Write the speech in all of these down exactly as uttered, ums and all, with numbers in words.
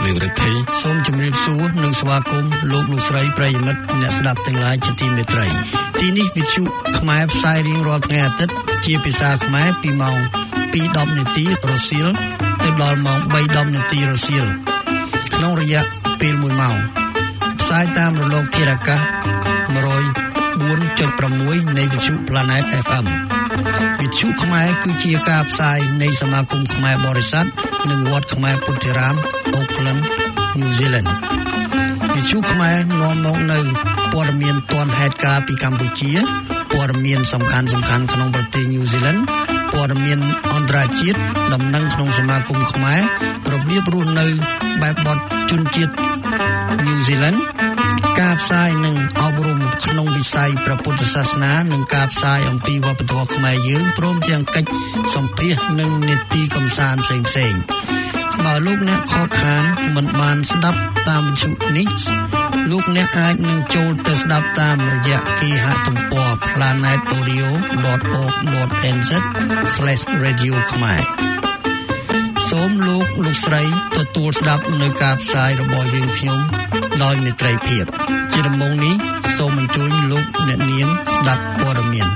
លើករដ្ឋីសូមជម្រាបសួរនិងស្វាគមន៍លោកលោកស្រីប្រិយមិត្តអ្នកស្ដាប់ទាំងឡាយជាទីមេត្រីទីនេះវិទ្យុខ្មែរផ្សាយរៀងរាល់ថ្ងៃអាទិត្យជាភាសាខ្មែរពីម៉ោង ពីរដប់ នាទីរសៀលទៅដល់ម៉ោង បីដប់ នាទីរសៀលក្នុងរយៈពេលមួយម៉ោងផ្សាយតាមរលកធាតុអាកាស một không bốn chấm sáu នៃវិទ្យុ Planet เอฟ เอ็ม វិទ្យុខ្មែរគឺជាការផ្សាយនៃសមាគមខ្មែរបរិស័ទនិងវត្តខ្មែរពុទ្ធិរាម Auckland New Zealand វិទ្យុខ្មែរនាំមកនៅព័ត៌មានទាន់ហេតុការណ៍ពីកម្ពុជាព័ត៌មានសំខាន់ៗក្នុងប្រទេស New Zealand ព័ត៌មានអន្តរជាតិដំណឹងក្នុងសមាគមខ្មែររបៀបរស់នៅបែបបទជនជាតិ New Zealand ការផ្សាយនិងអប់រំក្នុងវិស័យព្រះពុទ្ធសាសនានិងការផ្សាយអំពីវប្បធម៌ខ្មែរយើងព្រមទាំងកិច្ចសម្ភាសន៍និងនីតិកម្សាន្តផ្សេងៗបើលោកអ្នកខកខានមិនបានស្ដាប់តាមវិទ្យុនេះលោកអ្នកអាចនឹងចូលទៅស្ដាប់តាមរយៈគេហទំព័រ planet audio dot org dot n z slash radio ខ្មែរសូមលោកលោកស្រីទទួលស្ដាប់នៅការផ្សាយរបស់យើងខ្ញុំដោយមេត្រីភាពជាដំបូងនេះសូមអញ្ជើញលោកអ្នកនាងស្ដាប់ព័ត៌មាន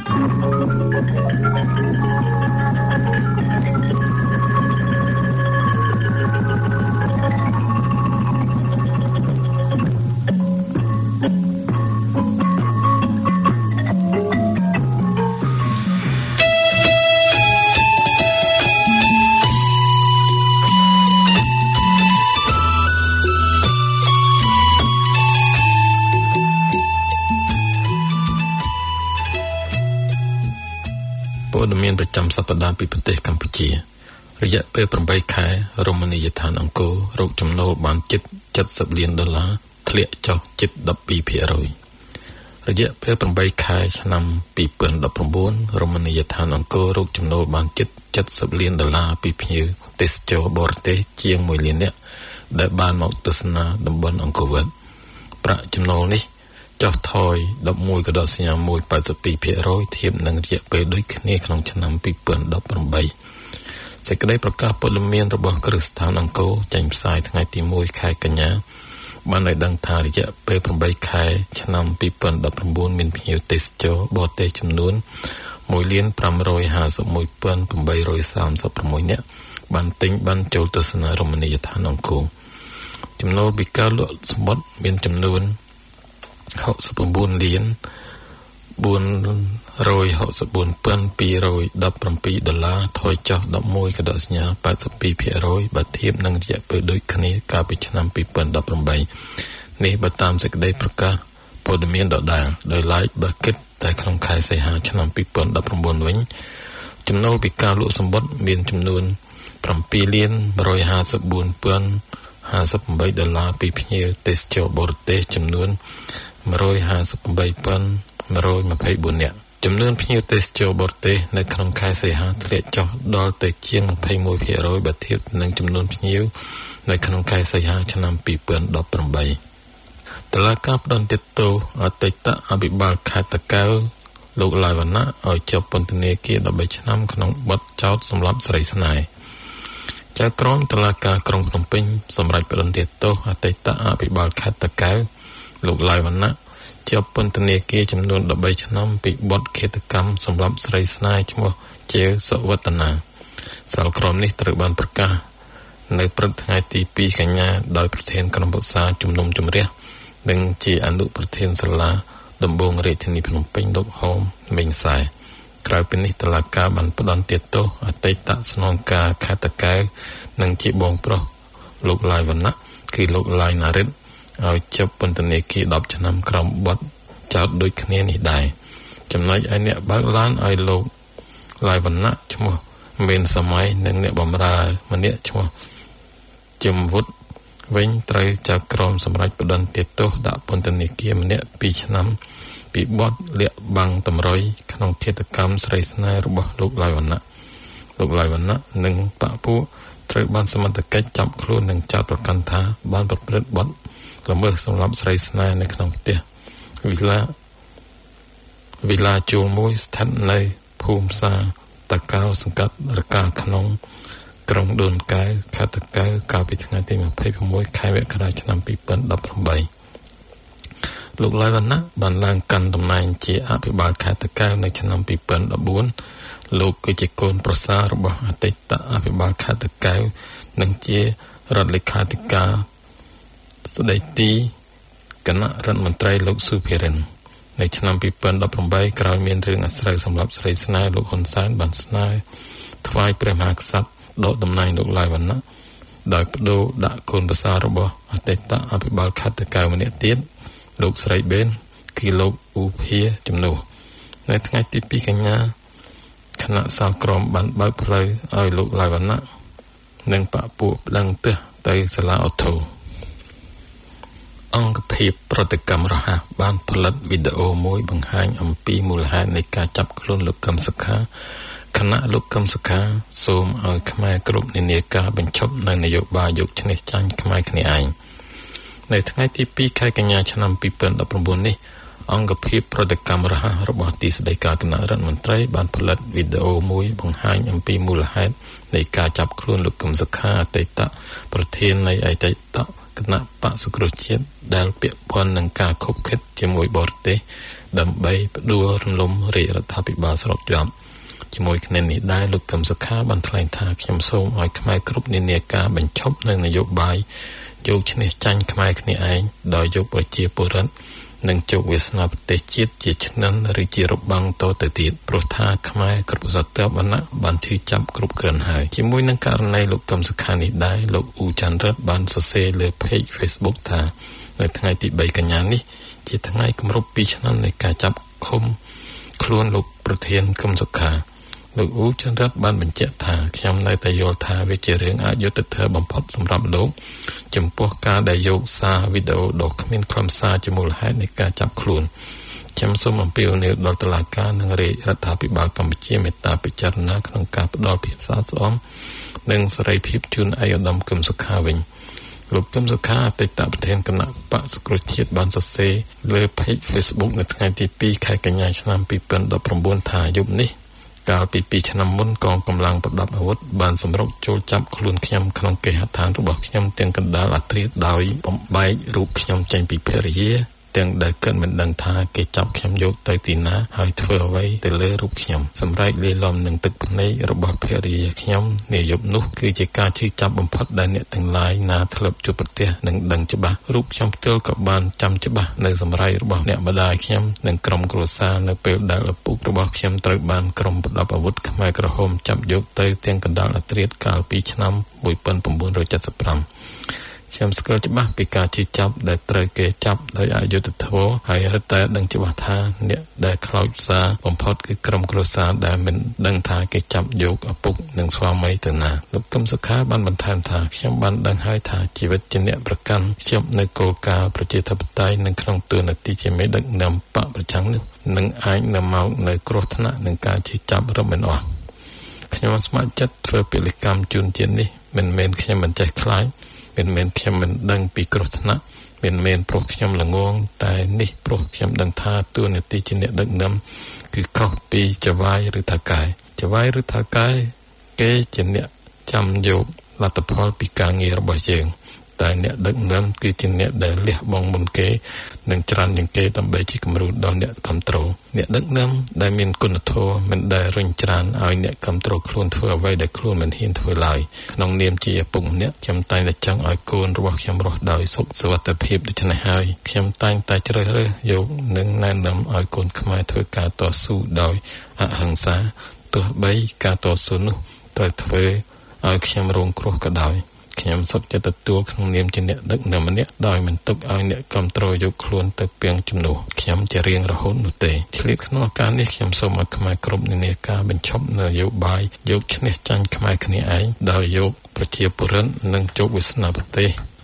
ប្រចាំសប្តាហ៍ពីប្រទេសកម្ពុជារយៈពេលប្រាំបីខែរមណីយដ្ឋានអង្គររកចំណូលបានជិតเจ็ดสิบលានដុល្លារធ្លាក់ចុះជិតដប់ពីរភាគរយរយៈពេលប្រាំបីខែឆ្នាំពីរពាន់ដប់ប្រាំបួនរមណីយដ្ឋានអង្គររកចំណូលបានជិតเจ็ดสิบលានដុល្លារពីភ្ញៀវទេសចរបរទេសជាងមួយលាននាក់ដែលបានមកទស្សនាតំបន់អង្គរវត្តប្រាក់ចំណូលនេះចុះថយដប់មួយកដកសញ្ញាមួយប៉ែតសិបពីរភាគរយធៀបនឹងរយៈពេលដូចគ្នាក្នុងឆ្នាំពីរពាន់ដប់ប្រាំបីសេចក្តីប្រកាសព័ត៌មានរបស់គ្រឹះស្ថានអង្គរចេញផ្សាយថ្ងៃទីមួយខែកញ្ញាបានឲ្យដឹងថារយៈពេលប្រាំបីខែឆ្នាំពីរពាន់ដប់ប្រាំបួនមានភ្ញៀវទេសចរបរទេសចំនួនមួយលានប្រាំរយហាសិបមួយពាន់ប្រាំបីរយសាមសិបប្រាំមួយនាក់បានទិញបានចូលទស្សនារមណីយដ្ឋានអង្គរចំណូលពីការលក់សម្បត្តិមានចំនួនหกสิบเก้าលានបួនរយหกสิบเก้าពាន់ពីររយដប់ប្រាំពីរដុល្លារថយចុះដប់មួយកដកសញ្ញាប៉ែតសិបពីរភាគរយបើធៀបនឹងរយៈពេលដូចគ្នាកាលពីឆ្នាំពីរពាន់ដប់ប្រាំបីនេះបើតាមសេចក្តីប្រកាសព័ត៌មានដដែលដោយឡែកបើគិតតែក្នុងខែសីហាឆ្នាំពីរពាន់ដប់ប្រាំបួនវិញចំណូលពីការលក់សម្បត្តិមានចំនួនប្រាំពីរលានមួយរយห้าสิบบួនពាន់ห้าสิบแปดដុល្លារពីភ្ញៀវទេសចរបរទេសចំនួនមួយរយห้าสิบแปดពាន់មួយរយยี่สิบสี่នាក់ចំនួនភ្ញៀវទេសចរបរទេសនៅក្នុងខែសីហាធ្លាក់ចុះដល់ទៅជាងยี่สิบเอ็ดភាគរយបើធៀបនឹងចំនួនភ្ញៀវនៅក្នុងខែសីហាឆ្នាំពីរពាន់ដប់ប្រាំបីតុលាការផ្តន្ទាទោសអតីតអភិបាលខេត្តតាកែវលោកឡាយវណ្ណៈឲ្យជាប់ពន្ធនាគារដប់បីឆ្នាំក្នុងបទចោទសម្លាប់ស្រីស្នេហ៍ចៅក្រមតុលាការក្រុងភ្នំពេញសម្រេចផ្តន្ទាទោសអតីតអភិបាលខេត្តតាកែវលោកឡាយវណ្ណៈជាប់ពន្ធនាគារចំនួនដប់បីឆ្នាំពីបទឃាតកម្មសម្លាប់ស្រីស្នេហ៍ឈ្មោះជាវសុវឌ្ឍនាសាលក្រមនេះត្រូវបានប្រកាសនៅព្រឹកថ្ងៃទីពីរកញ្ញាដោយប្រធានក្រុមប្រឹក្សាជំនុំជម្រះនិងជាអនុប្រធានសាលាដំបងរាជធានីភ្នំពេញលោកហោមមេងសែក្រៅពីនេះតុលាការបានផ្តន្ទាទោសអតីតស្នងការខេត្តតាកែវនិងជាបងប្រុសលោកឡាយវណ្ណៈគឺលោកឡាយណារិតឲ្យជាប់ពន្ធនាគារដប់ឆ្នាំក្រោមបទចោទដូចគ្នានេះដែរចំណែកឯអ្នកបើកឡានឲ្យលោកឡាយវណ្ណៈឈ្មោះមានសម័យនិងអ្នកបម្រើម្នាក់ឈ្មោះជំវុឌ្ឍវិញត្រូវចៅក្រមសម្រេចផ្តន្ទាទោសដាក់ពន្ធនាគារម្នាក់ពីរឆ្នាំពីបទលាក់បាំងតម្រុយក្នុងឃាតកម្មស្រីស្នេហ៍របស់លោកឡាយវណ្ណៈលោកឡាយវណ្ណៈនិងបពពួកត្រូវបានសមត្ថកិច្ចចាប់ខ្លួននិងចោទប្រកាន់ថាបានប្រព្រឹត្តបទល្មើសសម្លាប់ស្រីស្នេហ៍នៅក្នុងផ្ទះវិឡាវិឡាជួលមួយស្ថិតនៅភូមិសាតាកៅសង្កាត់រកាក្នុងក្រុងដូនកែវខេត្តតាកែវកាលពីថ្ងៃទីยี่สิบหกខែមករាឆ្នាំยี่สิบสิบแปดលោកឡាយវណ្ណៈបានឡើងកាន់តំណែងជាអភិបាលខេត្តតាកែវនៅឆ្នាំยี่สิบสิบสี่លោកគឺជាកូនប្រសាររបស់អតីតអភិបាលខេត្តតាកែវនិងជារដ្ឋលេខាធិការស្ដីទីគណៈរដ្ឋមន្ត្រីលោកស៊ូភីរិននៅឆ្នាំยี่สิบสิบแปดក្រោយមានរឿងអាស្រូវសម្រាប់ស្រីស្នេហ៍លោកហ៊ុនសែនបានស្នើថ្វាយព្រះមហាក្សត្រដកតំណែងលោកឡាយវណ្ណៈដោយបដូរដាក់កូនប្រសាររបស់អតីតអភិបាលខេត្តតាកែវម្នាក់ទៀតលោកស្រីបេនគឺលោកអ៊ូភាជំនួសនៅថ្ងៃទីពីរកញ្ញាគណៈសាលក្រមបានបើកផ្លូវឲ្យលោកឡាយវណ្ណៈនិងបពុះប្តឹងទោសទៅសាលាឧទ្ធរអង្គភាពប្រតិកម្មរហ័សបានផលិតវីដេអូមួយបង្ហាញអំពីមូលហេតុនៃការចាប់ខ្លួនលោកកឹមសុខាគណៈលោកកឹមសុខាសូមឲ្យខ្មែរគ្រប់និន្នាការបញ្ឈប់នៅនយោបាយយកឈ្នះចាញ់ខ្មែរគ្នាឯងនៅថ្ងៃទីពីរខែកញ្ញាឆ្នាំยี่สิบสิบเก้าនេះអង្គភាពប្រតិកម្មរហ័សរបស់ទីស្តីការគណៈរដ្ឋមន្ត្រីបានផលិតវីដេអូមួយបង្ហាញអំពីមូលហេតុនៃការចាប់ខ្លួនលោកកឹមសុខាអតីតប្រធាននៃអតីតគណៈបក្សសង្គ្រោះជាតិដែលពាក់ព័ន្ធនឹងការខົບខិតជាមួយបរទេសដើម្បីផ្ដួលរំលំរាជរដ្ឋាភិបាលស្របច្បាប់ជាមួយគ្នានេះដែរលោកកឹមសុខាបានថ្លែងថាខ្ញុំសូមឲ្យខ្មែរគ្រប់និន្នាការបញ្ឈប់នៅនយោបាយយកឈ្នះចាញ់ខ្មែរគ្នាឯងដោយយកប្រជាពលរដ្ឋនិងជោគវាសនាប្រទេសជាតិជាឈ្នន់ឬជារបាំងតទៅទៀតព្រោះថាខ្មែរគ្រប់សតវណ្ណៈបានឈឺចាប់គ្រប់គ្រាន់ហើយជាមួយនឹងករណីលោកកឹមសុខានេះដែរលោកអ៊ូច័ន្ទរិទ្ធបានសរសេរលើ page Facebook ថានៅថ្ងៃទីបីកញ្ញានេះជាថ្ងៃគម្រប់ពីរឆ្នាំនៃការចាប់ឃុំខ្លួនលោកប្រធានកឹមសុខាលោកអ៊ូច័ន្ទរិទ្ធបានបញ្ជាក់ថាខ្ញុំនៅតែយល់ថាវាជារឿងអយុត្តិធម៌បំផុតសម្រាប់លោកចំពោះការដែលយកសារវីដេអូដ៏គ្មានខ្លឹមសារជាមូលហេតុនៃការចាប់ខ្លួនខ្ញុំសូមអំពាវនាវដល់តុលាការនិងរាជរដ្ឋាភិបាលកម្ពុជាមេត្តាពិចារណាក្នុងការផ្ដល់ភាពស្អាតស្អំនិងសេរីភាពជូនឯកឧត្តមកឹមសុខាវិញលោកកឹមសុខាអតីតប្រធានគណៈបក្សសង្គ្រោះជាតិបានសរសេរលើ page Facebook នៅថ្ងៃទីពីរខែកញ្ញាឆ្នាំยี่สิบสิบเก้าថាយប់នេះកាលពីពីរឆ្នាំមុនកងកម្លាំងប្រដាប់អាវុធបានសម្រុកចូលចាប់ខ្លួនខ្ញុំក្នុងគេហដ្ឋានរបស់ខ្ញុំទាំងកណ្ដាលអាត្រាដោយបំបែករូបខ្ញុំចេញពីភរិយាទាំងដែលគិតមិនដឹងថាគេចាប់ខ្ញុំយកទៅទីណាហើយធ្វើអ្វីទៅលើរូបខ្ញុំសម្រែកលាយឡំនឹងទឹកភ្នែករបស់ភរិយាខ្ញុំនាយប់នោះគឺជាការឈឺចាប់បំផុតដែលអ្នកទាំងឡាយណាធ្លាប់ជួបប្រទះនឹងដឹងច្បាស់រូបខ្ញុំផ្ទាល់ក៏បានចាំច្បាស់នៅសម្រែករបស់អ្នកម្ដាយខ្ញុំនិងក្រុមគ្រួសារនៅពេលដែលឪពុករបស់ខ្ញុំត្រូវបានក្រុមប្រដាប់អាវុធខ្មែរក្រហមចាប់យកទៅទាំងកណ្ដាលអាត្រាកាលពីឆ្នាំnineteen seventy-fiveខ្ញុំស្គាល់ច្បាស់ពីការជិះចាប់ដែលត្រូវគេចាប់ដោយអយុត្តិធម៌ហើយរឹតតែដឹងច្បាស់ថាអ្នកដែលខ្លោចសារបំផុតគឺក្រុមគ្រួសារដែលមិនដឹងថាគេចាប់យកឪពុកនិងស្វាមីទៅណាលោកកឹមសុខាបានបន្ថែមថាខ្ញុំបានដឹងហើយថាជីវិតជាអ្នកប្រកាន់ខ្ញុំនៅគោលការណ៍ប្រជាធិបតេយ្យនិងក្នុងតួនាទីជាមេដឹកនាំបកប្រឆាំងនេះនឹងអាចនាំមកនៅគ្រោះថ្នាក់នឹងការជិះចាប់រំមិនអស់ខ្ញុំស្ម័គ្រចិត្តធ្វើពលកម្មជូនជាតិនេះមិនមែនខ្ញុំមិនចេះខ្លាចមិនមែនខ្ញុំមិនដឹងពីគ្រោះថ្នាក់មិនមែនព្រោះខ្ញុំល្ងងតែនេះព្រោះខ្ញុំដឹងថាតួនាទីជាអ្នកដឹកនាំគឺខុសពីចវាយឬថាកាយចវាយឬថាកាយគេជាអ្នកចាំយកលទ្ធផលពីការងាររបស់យើងតែអ្នកដឹកនាំគឺជាអ្នកដែលលះបង់មុនគេនិងច្រានជាងគេដើម្បីជាគំរូដល់អ្នកគ្រប់គ្រងអ្នកដឹកនាំដែលមានគុណធម៌មិនដែលរុញច្រានឲ្យអ្នកគ្រប់គ្រងខ្លួនធ្វើអ្វីដែលខ្លួនមិនហ៊ានធ្វើឡើយក្នុងនាមជាឪពុកម្នាក់ខ្ញុំតែងតែចង់ឲ្យកូនរបស់ខ្ញុំរស់ដោយសុខសុវត្ថិភាពដូច្នេះហើយខ្ញុំតែងតែជ្រើសរើសយកនិងណែនាំឲ្យកូនខ្មែរធ្វើការតស៊ូដោយអហិង្សាទោះបីការតស៊ូនោះត្រូវធ្វើឲ្យខ្ញុំរងគ្រោះក៏ដោយខ្ញុំសុខចិត្តទទួលក្នុងនាមជាអ្នកដឹកនាំម្នាក់ដោយមិនទុកឲ្យអ្នកគ្រប់គ្រងយកខ្លួនទៅពាំងជំនួសខ្ញុំជារៀងរហូតនោះទេឆ្លៀតក្នុងឱកាសនេះខ្ញុំសូមឲ្យខ្មែរគ្រប់និន្នាការបញ្ឈប់នយោបាយយកឈ្នះចាញ់ខ្មែរគ្នាឯងដោយយកប្រជាពលរដ្ឋនិងជោគវាសនាប្រទេស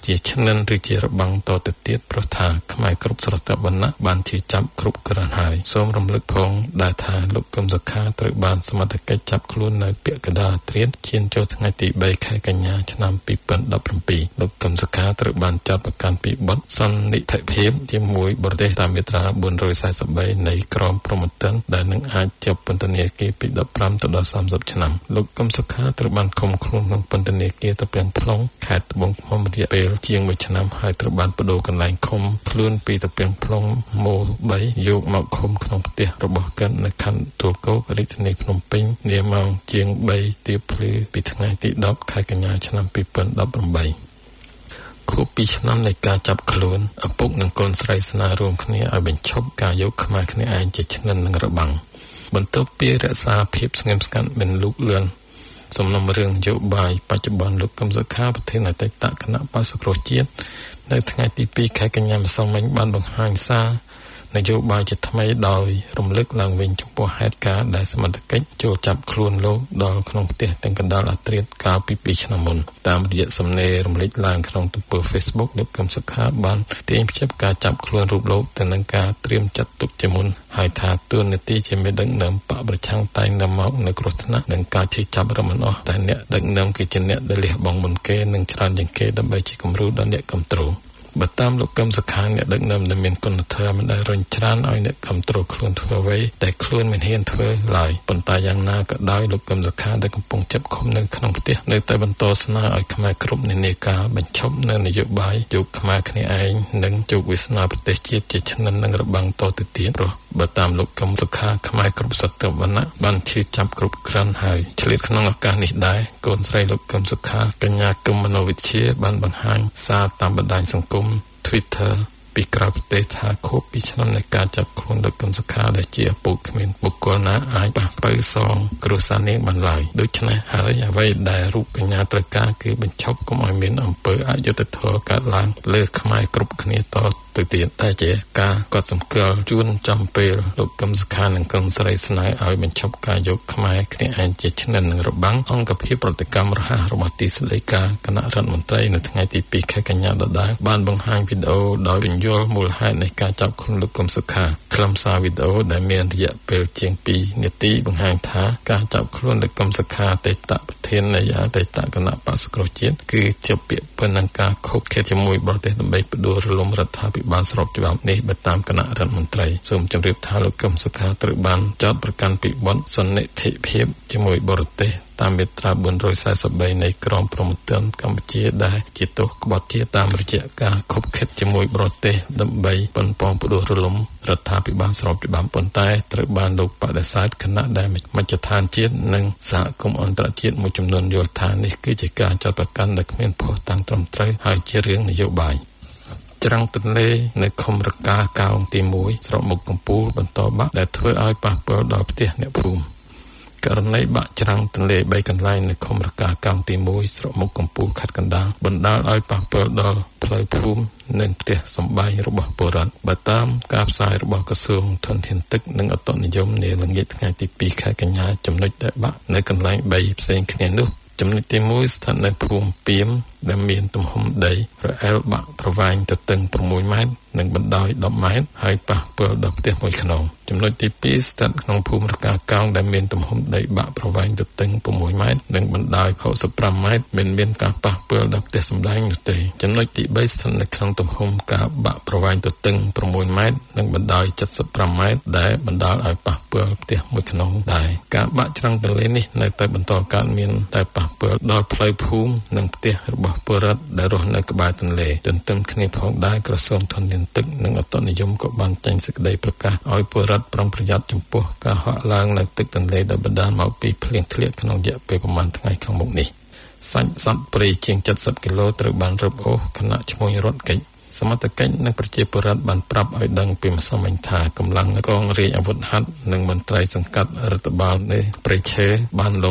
ជាឈ្និនឬជារបាំងតទៅទៀតព្រោះថាខ្មែរគ្រប់ស្រទាប់វណ្ណៈបានជាចាប់គ្រប់គ្រាន់ហើយសូមរំលឹកផងដែលថាលោកកឹមសុខាត្រូវបានសមត្ថកិច្ចចាប់ខ្លួននៅពាក់កណ្ដាលអាត្រៀតឈានចូលថ្ងៃទីបីខែកញ្ញាឆ្នាំពីរពាន់ដប់ប្រាំពីរលោកកឹមសុខាត្រូវបានចាត់ប្រកាន់ពីបទសន្និដ្ឋិភាពជាមួយបរទេសតាមមាត្រាបួនរយសែសិបបីនៃក្រមព្រហ្មទណ្ឌដែលនឹងអាចជាប់ពន្ធនាគារពីដប់ប្រាំទៅដល់សាមសិបឆ្នាំលោកកឹមសុខាត្រូវបានឃុំខ្លួនក្នុងពន្ធនាគារត្រពាំង plong ខេត្តត្បូងឃ្មុំរយៈពេលជាងមួយឆ្នាំហើយត្រូវបានបដូរកន្លែងឃុំខ្លួនពីត្រពាំង plong ម៉ូបីយកមកឃុំក្នុងផ្ទះរបស់គាត់នៅខណ្ឌទួលគោករាជធានីភ្នំពេញនាម៉ោងជាងបីទៀបភ្លឺពីថ្ងៃទីដប់ខែកញ្ញាឆ្នាំពីរពាន់ដប់ប្រាំបីខួបពីរឆ្នាំនៃការចាប់ខ្លួនឪពុកនិងកូនស្រីស្នើរួមគ្នាឲ្យបញ្ឈប់ការយកខ្មែរគ្នាឯងជាឈ្និននិងរបាំងបន្ទាប់ពីរក្សាភាពស្ងៀមស្ងាត់មិនលូកលឿនសំណុំរឿងនយោបាយបច្ចុប្បន្នលោកកឹមសុខាប្រធានអតីតគណៈបក្សសង្គ្រោះជាតិនៅថ្ងៃទីពីរខែកញ្ញាម្សិលមិញបានបង្ហាញសារនយោបាយជាថ្មីដោយរំលឹកឡើងវិញចំពោះហេតុការណ៍ដែលសមត្ថកិច្ចចូលចាប់ខ្លួនលោកដល់ក្នុងផ្ទះទាំងកណ្ដាលអាត្រៀតកាលពីពីរឆ្នាំមុនតាមរយៈសំណេររំលេចឡើងក្នុងទំព័រ Facebook លោកកឹមសុខាបានទាញភ្ជាប់ការចាប់ខ្លួនរូបលោកទៅនឹងការត្រៀមចាត់ទុកជាមុនហើយថាទួលនីតិជាមេដឹកនាំបកប្រឆាំងតែងតែមកនៅគ្រោះថ្នាក់និងការជិះចាប់រំមិនអស់តែអ្នកដឹកនាំគឺជាអ្នកដែលលះបង់មុនគេនិងច្រើនជាងគេដើម្បីជាគំរូដល់អ្នកគ្រប់គ្រងបើតាមលោកកឹមសុខាអ្នកដឹកនាំដែលមានគុណធម៌មិនដែលរញច្រានឲ្យអ្នកគ្រប់គ្រងខ្លួនធ្វើអ្វីតែខ្លួនមិនហ៊ានធ្វើឡើយប៉ុន្តែយ៉ាងណាក៏ដោយលោកកឹមសុខាដែលកំពុងចាប់ឃុំនៅក្នុងផ្ទះនៅតែបន្តស្នើឲ្យខ្មែរគ្រប់និន្នាការបញ្ឈប់នៅនយោបាយយកខ្មែរគ្នាឯងនិងជោគវាសនាប្រទេសជាតិជាឈ្និននិងរបាំងតទៅទៀតព្រោះបើតាមលោកកឹមសុខាខ្មែរគ្រប់ស្រទាប់វណ្ណៈបានឈឺចាប់គ្រប់គ្រាន់ហើយឆ្លៀតក្នុងឱកាសនេះដែរកូនស្រីលោកកឹមសុខាកញ្ញាកឹមមនោវិជ្ជាបានបង្ហាញសារតាមបណ្ដាញសង្គម Twitter ពីក្រៅប្រទេសថាខួបពីរឆ្នាំនៃការចាប់ខ្លួនលោកកឹមសុខាដែលជាឪពុកគ្មានបុគ្គលណាអាចប៉ះប៉ូវសងគ្រួសារនាងបានឡើយដូច្នេះហើយអ្វីដែលរូបកញ្ញាត្រូវការគឺបញ្ឈប់កុំឲ្យមានអំពើអយុត្តិធម៌កើតឡើងលើខ្មែរគ្រប់គ្នាតទៅទៀតតែជាការកត់សម្គាល់ជូនចំពេលលោកកឹមសុខានិងកូនស្រីស្នើឲ្យបញ្ឈប់ការយកខ្មែរគ្នាឯងជាឈ្និននិងរបាំងអង្គភាពប្រតិកម្មរហ័សរបស់ទីស្តីការគណៈរដ្ឋមន្ត្រីនៅថ្ងៃទីពីរខែកញ្ញាដដែលបានបង្ហាញវីដេអូដោយបញ្យល់មូលហេតុនៃការចាប់ខ្លួនលោកកឹមសុខាខ្លឹមសារវីដេអូដែលមានរយៈពេលជាងពីរនាទីបង្ហាញថាការចាប់ខ្លួនលោកកឹមសុខាអតីតប្រធាននៃអតីតគណៈបក្សសង្គ្រោះជាតិគឺជាពាក្យពេចន៍នឹងការខុបខិតជាមួយបរទេសដើម្បីផ្ដួលរលំរដ្ឋាភិបាលស្របច្បាប់នេះបើតាមគណៈរដ្ឋមន្ត្រីសូមជម្រាបថាលោកកឹមសុខាត្រូវបានចាត់ប្រកាន់ពីបទសន្និដ្ឋិភាពជាមួយបរទេសតាមមាត្រាបួនរយសែសិបបីនៃក្រមព្រហ្មទណ្ឌកម្ពុជាដែលជាទោសក្បត់ជាតាមរយៈការខុបខិតជាមួយបរទេសដើម្បីប៉ុនប៉ងផ្ដួលរលំរដ្ឋាភិបាលស្របច្បាប់ប៉ុន្តែត្រូវបានលោកបដិសេធគណៈដែលមជ្ឈដ្ឋានជាតិនិងសហគមន៍អន្តរជាតិមួយចំនួនយល់ថានេះគឺជាការចាត់ប្រកាន់ដែលគ្មានភស្តុតាងត្រឹមត្រូវហើយជារឿងនយោបាយច្រាំងទន្លេនៅខុំរកាកោងទីមួយស្រុកមុខកំពូលបន្តបាក់ដែលធ្វើឲ្យប៉ះពាល់ដល់ផ្ទះអ្នកភូមិករណីបាក់ច្រាំងទន្លេបីកន្លែងនៅខុំរកាកោងទីមួយស្រុកមុខកំពូលខេត្តកណ្ដាលបណ្ដាលឲ្យប៉ះពាល់ដល់ផ្លូវភូមិនិងផ្ទះសម្បែងរបស់ពលរដ្ឋបើតាមការផ្សាយរបស់ក្រសួងធនធានទឹកនិងឧតុនិយមនាល្ងាចថ្ងៃទីពីរខែកញ្ញាចំណុចដែលបាក់នៅកន្លែងបីផ្សេងគ្នានោះចំណុចទីមួយស្ថិតនៅភូមិពីមដែលមានទំហំដីរអិលបាក់ប្រវែងទទឹង6ម៉ែត្រនិងបណ្ដោយដប់ម៉ែត្រហើយប៉ះពាល់ដល់ផ្ទះមួយខ្នងចំណុចទីពីរស្ថិតក្នុងភូមិរកាកោងដែលមានទំហំដីបាក់ប្រវែងទទឹង6ម៉ែត្រនិងបណ្ដោយហកសិបប្រាំម៉ែត្រមិនមានការប៉ះពាល់ដល់ផ្ទះសម្បែងនោះទេចំណុចទីបីស្ថិតនៅក្នុងទំហំការបាក់ប្រវែងទទឹង6ម៉ែត្រនិងបណ្ដោយเจ็ดสิบห้าម៉ែត្រដែលបណ្ដាលឲ្យប៉ះពាល់ផ្ទះមួយខ្នងដែរការបាក់ច្រាំងទន្លេនេះនៅតែបន្តកើតមានតែប៉ះពាល់ដល់ផ្លូវភូមិនិងផ្ទះរបស់ពលរដ្ឋដែលរស់នៅក្បែរទន្លេទន្ទឹមគ្នាផងដែរក្រសួងធនធានទឹកនិងឧតុនិយមក៏បានចេញសេចក្តីប្រកាសឲ្យពលរដ្ឋប្រុងប្រយ័ត្នចំពោះការហក់ឡើងនៅទឹកទន្លេដែលបណ្ដាលមកពីភ្លៀងធ្លាក់ក្នុងរយៈពេលប្រមាណថ្ងៃខាងមុខនេះសាច់សត្វព្រៃជាងเจ็ดสิบគីឡូត្រូវបានរឹបអូសខណៈឈ្មោះរត់គេចសមត្ថកិច្ចនិងប្រជាពលរដ្ឋបានប្រាប់ឲ្យដឹងពីម្សិលមិញថាកម្លាំងកងរាជអាវុធហត្ថនិងមន្ត្រីសង្កាត់រដ្ឋបាលនៃព្រៃឈើបានលង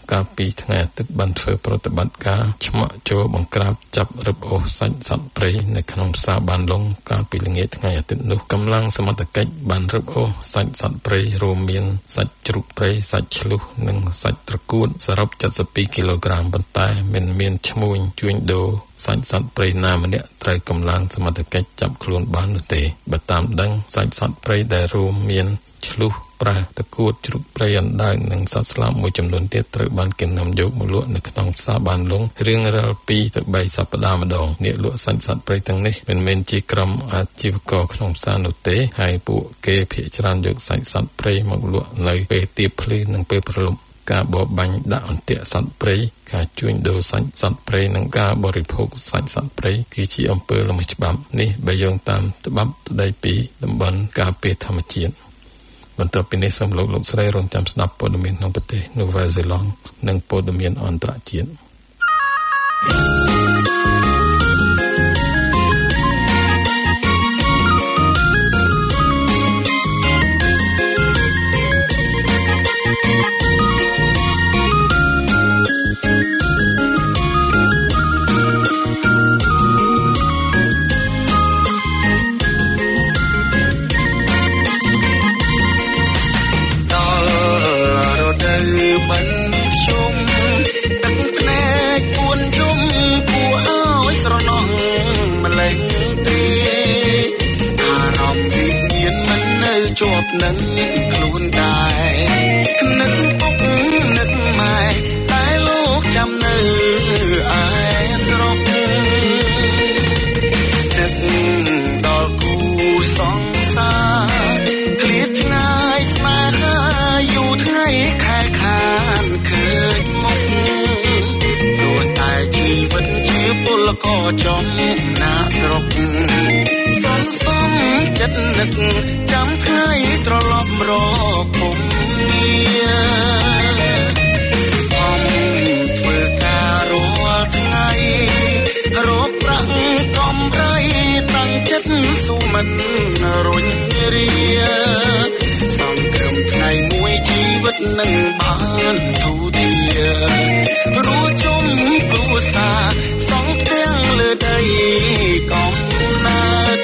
កាលពីថ្ងៃអាទិត្យបានធ្វើប្រតិបត្តិការឆ្មាក់ចូលបង្ក្រាបចាប់រឹបអូសសាច់សត្វព្រៃនៅក្នុងផ្សារបានលុងកាលពីល្ងាចថ្ងៃអាទិត្យនោះកម្លាំងសមត្ថកិច្ចបានរឹបអូសសាច់សត្វព្រៃរួមមានសាច់ជ្រូកព្រៃសាច់ឆ្លុះនិងសាច់ត្រកួនសរុបเจ็ดสิบสองគីឡូក្រាមប៉ុន្តែមិនមានឈ្មួញជួញដូរសាច់សត្វព្រៃណាម្នាក់ត្រូវកម្លាំងសមត្ថកិច្ចចាប់ខ្លួនបាននោះទេបើតាមដឹងសាច់សត្វព្រៃដែលរួមមានឆ្លុះប្រាតកួតជ្រូកព្រៃអណ្ដើកនិងសត្វស្លាបមួយចំនួនទៀតត្រូវបានគេនាំយកមកលក់នៅក្នុងផ្សារបានលុងរៀងរាល់ពីរទៅបីសប្តាហ៍ម្ដងអ្នកលក់សាច់សត្វព្រៃទាំងនេះមិនមែនជាក្រុមអាជីវករក្នុងផ្សារនោះទេហើយពួកគេភាគច្រើនយកសាច់សត្វព្រៃមកលក់នៅពេលទៀបភ្លឺនិងពេលព្រលប់ការបរបាញ់ដាក់អន្ទាក់សត្វព្រៃការជួញដូរសាច់សត្វព្រៃនិងការបរិភោគសាច់សត្វព្រៃគឺជាអំពើល្មើសច្បាប់នេះបើយោងតាមច្បាប់ស្តីពីតំបន់ការពារធម្មជាតិបន្ទាប់ពីនេះសូមលោកលោកស្រីរងចាំស្ដាប់ព័ត៌មានក្នុងប្រទេសនូវែលសេឡង់និងព័ត៌មានអន្តរជាតិជាប់នឹងខ្លួនដែរនឹកពុកនឹកម៉ែតែលោកចាំនៅឯស្រុកនឹកដល់គូសង្សារឃ្លាតឆ្ងាយស្នេហាយូរថ្ងៃខែខានឃើញមុខព្រោះតែជីវិតជាពលករចំណាក់ស្រុកសន្សំចិត្តនឹកចាំថ្ងៃត្រឡប់រកពុំងារអំធ្វើការរាល់ថ្ងៃរកប្រាក់កំរៃតាំងចិត្តស៊ូមិនរុញរាសង្ឃឹមថ្ងៃមួយជីវិតនឹងបានទូទារួចជុំគ្រួសារសង់ផ្ទាំងលើដីកំណើត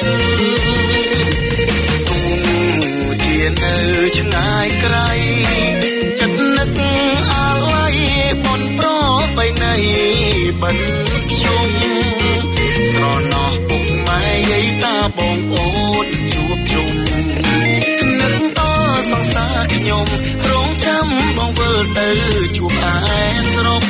នៅឆ្ងាយក្រៃចិត្តនឹកអាឡ័យបនប្របីនៃបិណ្ឌខ្ញុំស្រណោះពុកម៉ែយាយតាបងប្អូនជួបជុំនឹកដល់សង្សារខ្ញុំរងចាំបងវិលទៅជួបឯស្រុក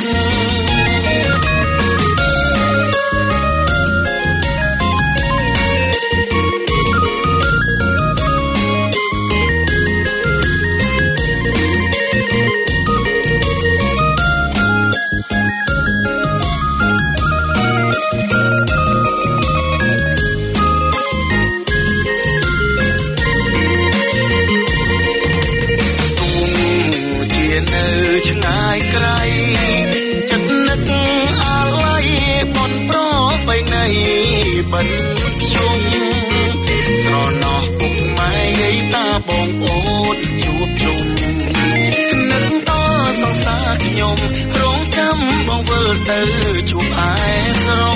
បិណ្ឌខ្ញុំស្រណោះពុកម៉ែយាយតាបងប្អូនជួបជុំនឹកដល់សង្សារខ្ញុំរងចាំបងវិលទៅជួបឯស្រុក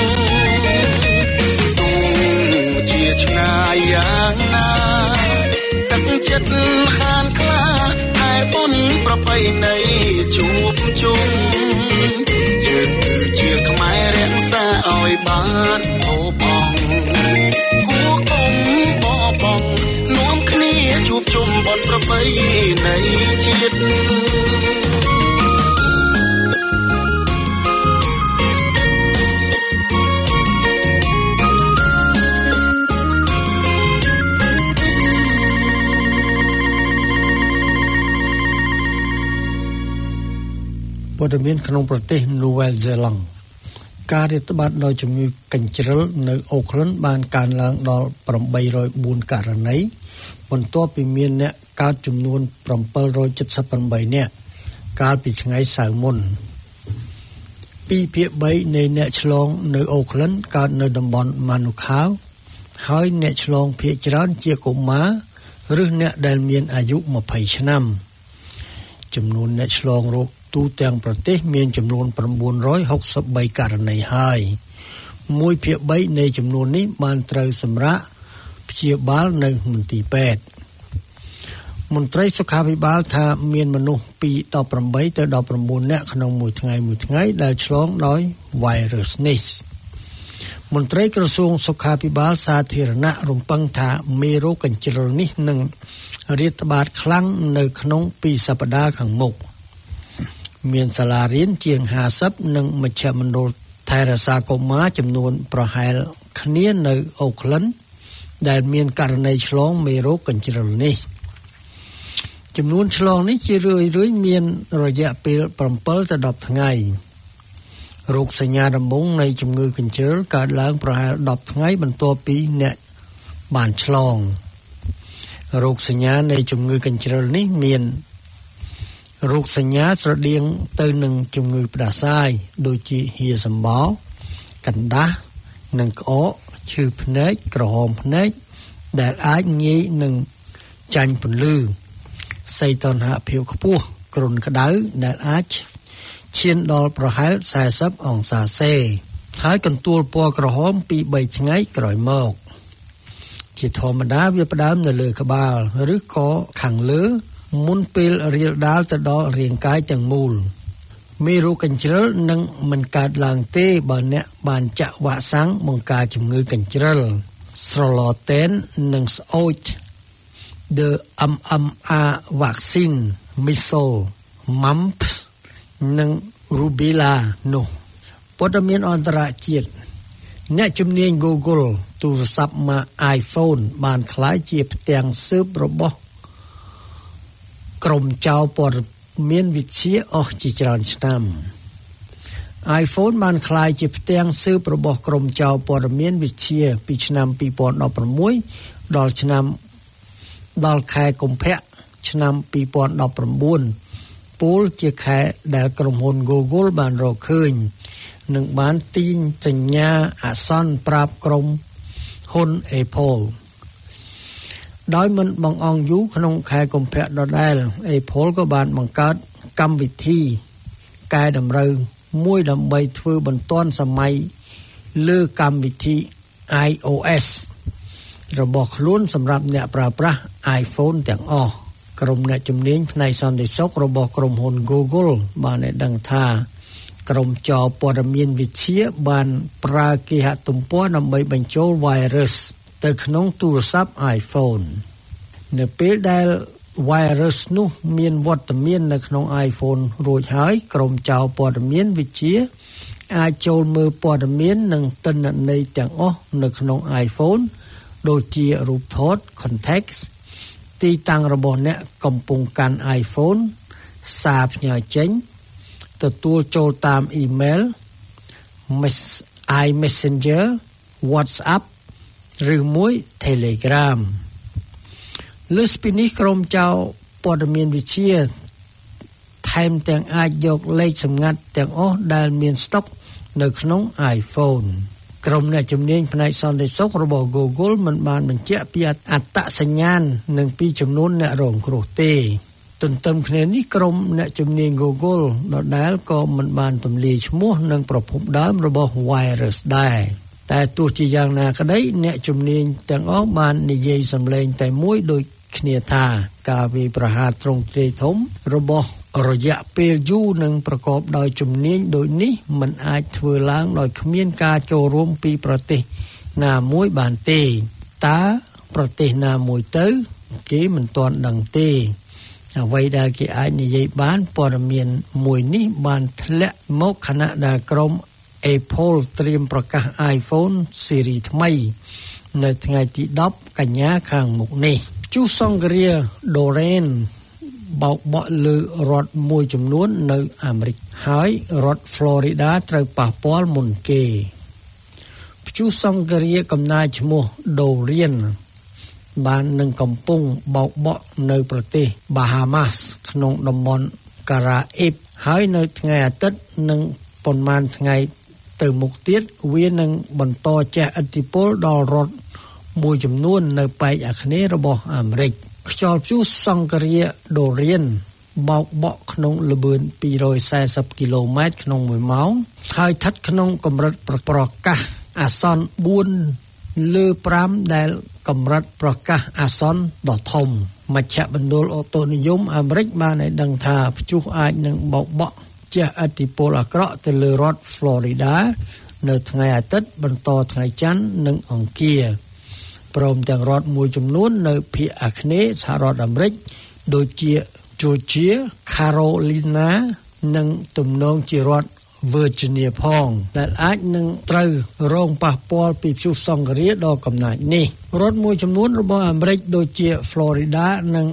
ទូជាឆ្ងាយយ៉ាងណាទឹកចិត្តខានខ្លាតែបុណ្យប្រពៃណីជួបជុំយើងគឺជាខ្មែររក្សាឲ្យបានអូបងគួកុំបបងនាំគ្នាជួបជុំបុណ្យប្រពៃណីជាតិព័ត៌មានក្នុងប្រទេសនូវែលសេឡង់ការរាតត្បាតដោយជំងឺកញ្ជ្រឹលនៅអូក្លឹនបានកើនឡើងដល់eight hundred fourករណីបន្ទាប់ពីមានអ្នកកើតចំនួនseven hundred seventy-eightនាក់កាលពីថ្ងៃសៅរ៍មុនtwoភាគthreeនៃអ្នកឆ្លងនៅអូក្លឹនកើតនៅតំបន់ម៉ានូខាវហើយអ្នកឆ្លងភាគច្រើនជាកុមារឬអ្នកដែលមានអាយុtwentyឆ្នាំចំនួនអ្នកឆ្លងរោគទូទាំងប្រទេសមានចំនួនnine hundred sixty-threeករណីហើយoneភាគthreeនៃចំនួននេះបានត្រូវសម្រាកព្យាបាលនៅមន្ទីរពេទ្យមន្ត្រីសុខាភិបាលថាមានមនុស្សពីeighteenទៅnineteenនាក់ក្នុងមួយថ្ងៃមួយថ្ងៃដែលឆ្លងដោយ virus នេះមន្ត្រីក្រសួងសុខាភិបាលសាធារណៈរំពឹងថាមេរោគកញ្ជ្រឹលនេះនឹងរាតត្បាតខ្លាំងនៅក្នុងtwoសប្តាហ៍ខាងមុខមានសាលារៀនជាងfiftyនិងមជ្ឈមណ្ឌលថែរក្សាកុមារចំនួនប្រហែលគ្នានៅ Auckland ដែលមានករណីឆ្លងមេរោគកញ្ជ្រឹលនេះចំនួនឆ្លងនេះជារឿយៗមានរយៈពេលsevenទៅtenថ្ងៃរោគសញ្ញាដំបូងនៃជំងឺកញ្ជ្រឹលកើតឡើងប្រហែលtenថ្ងៃបន្ទាប់ពីអ្នកបានឆ្លងរោគសញ្ញានៃជំងឺកញ្ជ្រឹលនេះមានរោគសញ្ញាស្រដៀងទៅនឹងជំងឺផ្ដាសាយដូចជាហៀសម្បោរកណ្ដាស់និងក្អកឈឺភ្នែកក្រហមភ្នែកដែលអាចងាយនឹងចាញ់ពន្លឺសីតុណ្ហភាពខ្ពស់គ្រុនក្តៅដែលអាចឈានដល់ប្រហែលfortyអង្សាសេហើយកន្ទួលពណ៌ក្រហមពីរបីថ្ងៃក្រោយមកជាធម្មតាវាផ្ដើមនៅលើក្បាលឬក៏ខាងលើមុនពេលរាលដាលទៅដល់រាងកាយទាំងមូលមេរោគកញ្ជ្រឹលនឹងមិនកើតឡើងទេបើអ្នកបានចាក់វ៉ាក់សាំងបង្ការជំងឺកញ្ជ្រឹលស្រឡតេននិងស្អូច The M M R vaccine measles mumps និង rubella នោះព័ត៌មានអន្តរជាតិអ្នកជំនាញ Google ទូរស័ព្ទម៉ាក iPhone បានក្លាយជាផ្ទាំងស៊ើបរបស់ក្រុមចៅព័ត៌មានវិទ្យាអស់ជាច្រើនឆ្នាំ iPhone បានក្លាយជាផ្ទាំងស៊ើបរបស់ក្រុមចៅព័ត៌មានវិទ្យាពីឆ្នាំtwo thousand sixteenដល់ឆ្នាំដល់ខែកុម្ភៈឆ្នាំtwo thousand nineteenពលជាខែដែលក្រុមហ៊ុន Google បានរកឃើញនិងបានទាញសញ្ញាអាសន្នប្រាប់ក្រុមហ៊ុន Apple ដោយមិនបង្អង់យូរក្នុងខែកុម្ភៈដដែល Apple ក៏បានបង្កើតកម្មវិធីកែតម្រូវមួយដើម្បីធ្វើបន្ទាន់សម័យលើកម្មវិធី iOS របស់ខ្លួនសម្រាប់អ្នកប្រើប្រាស់ iPhone ទាំងអស់ក្រុមអ្នកជំនាញផ្នែកសន្តិសុខរបស់ក្រុមហ៊ុន Google បានឲ្យដឹងថាក្រុមចោរព័ត៌មានវិទ្យាបានប្រើគេហទំព័រដើម្បីបញ្ចូល virus ទៅក្នុងទូរស័ព្ទ iPhone នៅពេលដែល virus នោះមានវត្តមាននៅក្នុង iPhone រួចហើយក្រុមចោរព័ត៌មានវិទ្យាអាចចូលមើលព័ត៌មាននិងទិន្នន័យទាំងអស់នៅក្នុង iPhone ដូចជារូបថត context ទីតាំងរបស់អ្នកកំពុងកាន់ iPhone សារផ្ញើចេញទទួលចូលតាម email iMessenger WhatsApp ឬមួយ Telegram លើសពីនេះក្រុមចៅព័ត៌មានវិទ្យាថែមទាំងអាចយកលេខសម្ងាត់ទាំងអស់ដែលមានស្តុកនៅក្នុង iPhone ក្រុមអ្នកជំនាញផ្នែកសន្តិសុខរបស់ Google មិនបានបញ្ជាក់ពីអត្តសញ្ញាណនិងពីចំនួនអ្នករងគ្រោះទេទន្ទឹមគ្នានេះក្រុមអ្នកជំនាញ Google ដដែលក៏មិនបានទម្លាយឈ្មោះនិងប្រភពដើមរបស់ virus ដែរតែទោះជាយ៉ាងណាក្តីអ្នកជំនាញទាំងអស់បាននិយាយសម្លេងតែមួយដូចគ្នាថាការវាយប្រហារទ្រង់ទ្រាយធំរបស់រយៈពេលយូរនិងប្រកបដោយជំនាញដូចនេះមិនអាចធ្វើឡើងដោយគ្មានការចូលរួមពីប្រទេសណាមួយបានទេតើប្រទេសណាមួយទៅគេមិនទាន់ដឹងទេអ្វីដែលគេអាចនិយាយបានព័ត៌មានមួយនេះបានធ្លាក់មកខណៈដែលក្រុម Apple ត្រៀមប្រកាស iPhone ស៊េរីថ្មីនៅថ្ងៃទីtenកញ្ញាខាងមុខនេះជូសង្គ្រាដូរ៉េនបោកបក់លើរដ្ឋមួយចំនួននៅអាមេរិកហើយរដ្ឋ Florida ត្រូវប៉ះពាល់មុនគេព្យុះសង្គ្រាកំណាចឈ្មោះ Dorian បាននឹងកំពុងបោកបក់នៅប្រទេស Bahamas ក្នុងតំបន់ Caribbean ហើយនៅថ្ងៃអាទិត្យនិងប៉ុន្មានថ្ងៃទៅមុខទៀតវានឹងបន្តជះឥទ្ធិពលដល់រដ្ឋមួយចំនួននៅប៉ែកអាគ្នេយ៍របស់អាមេរិកខ្យល់ព្យុះសង្គ្រា Dorian បោកបក់ក្នុងល្បឿនពីររយសែសិបគីឡូម៉ែត្រក្នុងមួយម៉ោងហើយស្ថិតក្នុងកម្រិតប្រកាសអាសន្នបួនលើប្រាំដែលកម្រិតប្រកាសអាសន្នដ៏ធំមជ្ឈមណ្ឌលអូតូនិយមអាមេរិកបានឲ្យដឹងថាព្យុះអាចនឹងបោកបក់ជះឥទ្ធិពលអាក្រក់ទៅលើរដ្ឋ Florida នៅថ្ងៃអាទិត្យបន្តថ្ងៃច័ន្ទនិងអង្គារព្រមទាំងរដ្ឋមួយចំនួននៅភាគអាគ្នេយ៍សហរដ្ឋអាមេរិកដូចជា Georgia, Carolina និងទំនងជារដ្ឋ Virginia ផងដែលអាចនឹងត្រូវរងប៉ះពាល់ពីព្យុះសង្ឃរាដ៏កំណាចនេះរដ្ឋមួយចំនួនរបស់អាមេរិកដូចជា Florida និង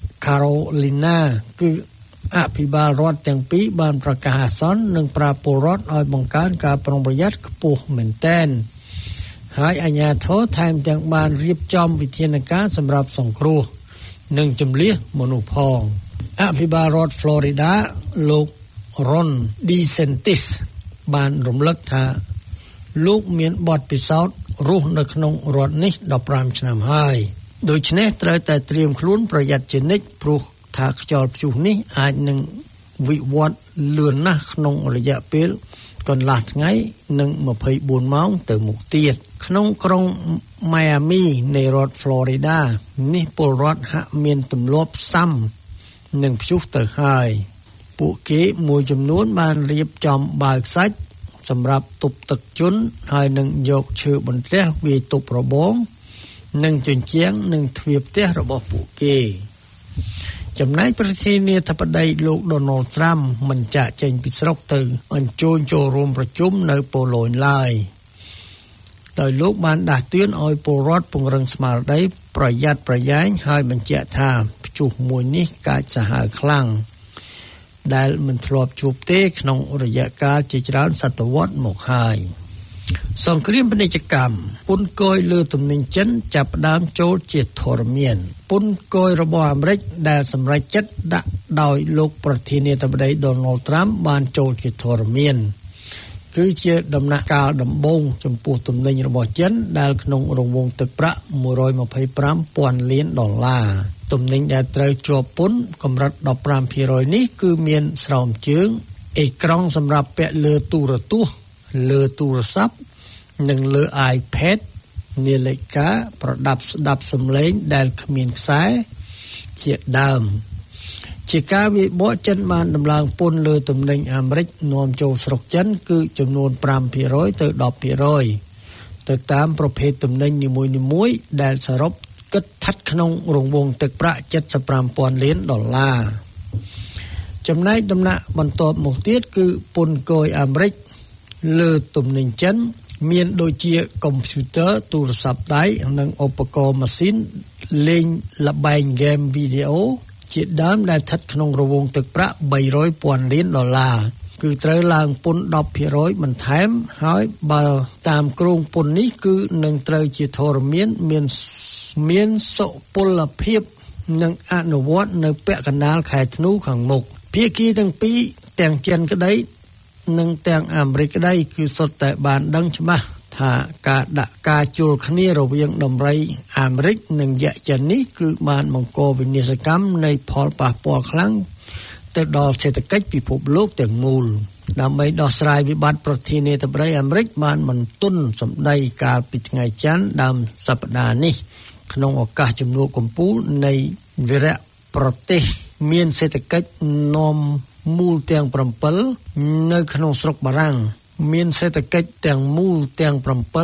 Carolina គឺអភិបាលរដ្ឋទាំងពីរបានប្រកាសអាសន្ននិងប្រាប់ពលរដ្ឋឲ្យបង្កើនការប្រុងប្រយ័ត្នខ្ពស់មែនទែនហើយអាជ្ញាធរថែមទាំងបានរៀបចំវិធានការសម្រាប់សង្គ្រោះនិងជម្លៀសមនុស្សផងអភិបាលរដ្ឋ Florida លោក Ron DeSantis បានរំលឹកថាលោកមានបទពិសោធន៍រស់នៅក្នុងរដ្ឋនេះដប់ប្រាំឆ្នាំហើយដូច្នេះត្រូវតែត្រៀមខ្លួនប្រយ័ត្នជានិច្ចព្រោះថាខ្យល់ព្យុះនេះអាចនឹងវិវត្តលឿនណាស់ក្នុងរយៈពេលកន្លះថ្ងៃនិងម្ភៃបួនម៉ោងទៅមុខទៀតក្នុងក្រុង Miami នៃរដ្ឋ Florida នេះពលរដ្ឋហាក់មានទម្លាប់ផ្សាំនឹងព្យុះទៅហើយពួកគេមួយចំនួនបានរៀបចំបាវខ្សាច់សម្រាប់ទប់ទឹកជន់ហើយនឹងយកឈើបន្ទះវាយទប់របងនិងជញ្ជាំងនិងទ្វារផ្ទះរបស់ពួកគេចំណែកប្រធានាធិបតីលោក Donald Trump មិនចាកចេញពីស្រុកទៅអញ្ជើញចូលរួមប្រជុំនៅប៉ូឡូញឡើយដោយលោកបានដាស់តឿនឲ្យពលរដ្ឋពង្រឹងស្មារតីប្រយ័ត្នប្រយែងហើយបញ្ជាក់ថាព្យុះមួយនេះកាចសាហាវខ្លាំងដែលមិនធ្លាប់ជួបទេក្នុងរយៈកាលជាច្រើនសតវត្សមកហើយសង្គ្រាមពាណិជ្ជកម្មពន្ធគយលើទំនិញចិនចាប់ផ្ដើមចូលជាធរមានពន្ធគយរបស់អាមេរិកដែលសម្រេចចិត្តដាក់ដោយលោកប្រធានាធិបតី Donald Trump បានចូលជាធរមានគឺជាដំណាក់កាលដំបូងចំពោះទំនិញរបស់ចិនដែលក្នុងរង្វង់ទឹកប្រាក់មួយរយម្ភៃប្រាំពាន់លានដុល្លារទំនិញដែលត្រូវជាប់ពន្ធកម្រិតដប់ប្រាំភាគរយនេះគឺមានស្រោមជើងអេក្រង់សម្រាប់ពាក់លើទូរទស្សន៍លើទូរស័ព្ទនិងលើ iPad នាឡិកាប្រដាប់ស្ដាប់សំឡេងដែលគ្មានខ្សែជាដើមជាការវិបកចិនបានដំឡើងពន្ធលើទំនិញអាមេរិកនាំចូលស្រុកចិនគឺចំនួនប្រាំភាគរយទៅដប់ភាគរយទៅតាមប្រភេទទំនិញនីមួយៗដែលសរុបគិតស្ថិតក្នុងរង្វង់ទឹកប្រាក់เจ็ดสิบห้าពាន់លានដុល្លារចំណែកដំណាក់បន្ទាប់មកទៀតគឺពន្ធគយអាមេរិកលើទំនិញចិនមានដូចជាកុំព្យូទ័រទូរស័ព្ទដៃនិងឧបករណ៍ម៉ាស៊ីនលេងល្បែងហ្គេមវីដេអូជាដើមដែលស្ថិតក្នុងរង្វង់ទឹកប្រាក់បីរយពាន់លានដុល្លារគឺត្រូវឡើងពន្ធដប់ភាគរយបន្ថែមហើយបើតាមគ្រោងពន្ធនេះគឺនឹងត្រូវជាធរមានមានមានសុពលភាពនិងអនុវត្តនៅពាក់កណ្ដាលខែធ្នូខាងមុខភាគីទាំងពីរទាំងចិនក្តីនិងទាំងអាមេរិកក្តីគឺសុទ្ធតែបានដឹងច្បាស់ថាការដាក់ការជល់គ្នារវាងដំរីអាមេរិកនិងយក្សចិននេះគឺបានបង្កវិនាសកម្មនៃផលប៉ះពាល់ខ្លាំងទៅដល់សេដ្ឋកិច្ចពិភពលោកទាំងមូលដើម្បីដោះស្រាយវិបត្តិប្រធានាធិបតីអាមេរិកបានបន្ទន់សម្ដីកាលពីថ្ងៃច័ន្ទដើមសប្តាហ៍នេះក្នុងឱកាសជំនួបកំពូលនៃវីរៈប្រទេសមានសេដ្ឋកិច្ចនាំមូលទាំង7នៅក្នុងស្រុកបារាំងមានសេដ្ឋកិច្ចទាំងមូលទាំង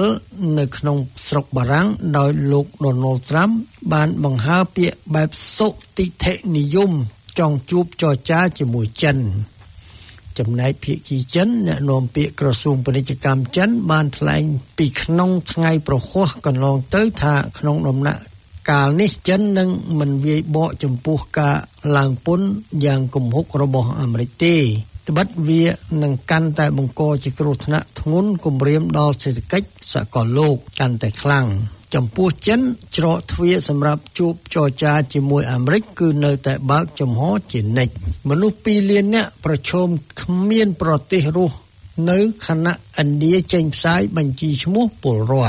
7នៅក្នុងស្រុកបារាំងដោយលោក Donald Trump បានបង្ហើរពាក្យបែបសុតិធិនិយមចង់ជួបចរចាជាមួយចិនចំណែកភាគីចិនអ្នកនាំពាក្យក្រសួងពាណិជ្ជកម្មចិនបានថ្លែងពីក្នុងថ្ងៃប្រហ័សកន្លងទៅថាក្នុងដំណាក់កាលនេះចិននឹងមិនវាយបកចំពោះការឡើងពន្ធយ៉ាងគំហុករបស់អាមេរិកទេត្បិតវានឹងកាន់តែបង្កជាគ្រោះថ្នាក់ធ្ងន់គំរាមដល់សេដ្ឋកិច្ចសកលលោកកាន់តែខ្លាំងចំពោះចិនច្រកទ្វារសម្រាប់ជួបចរចាជាមួយអាមេរិកគឺនៅតែបើកចំហជានិច្ចមនុស្សពីរលាននាក់ប្រឈមគ្មានប្រទេសរស់នៅខណៈឥណ្ឌាចេញផ្សាយបញ្ជីឈ្មោះពលរដ្ឋ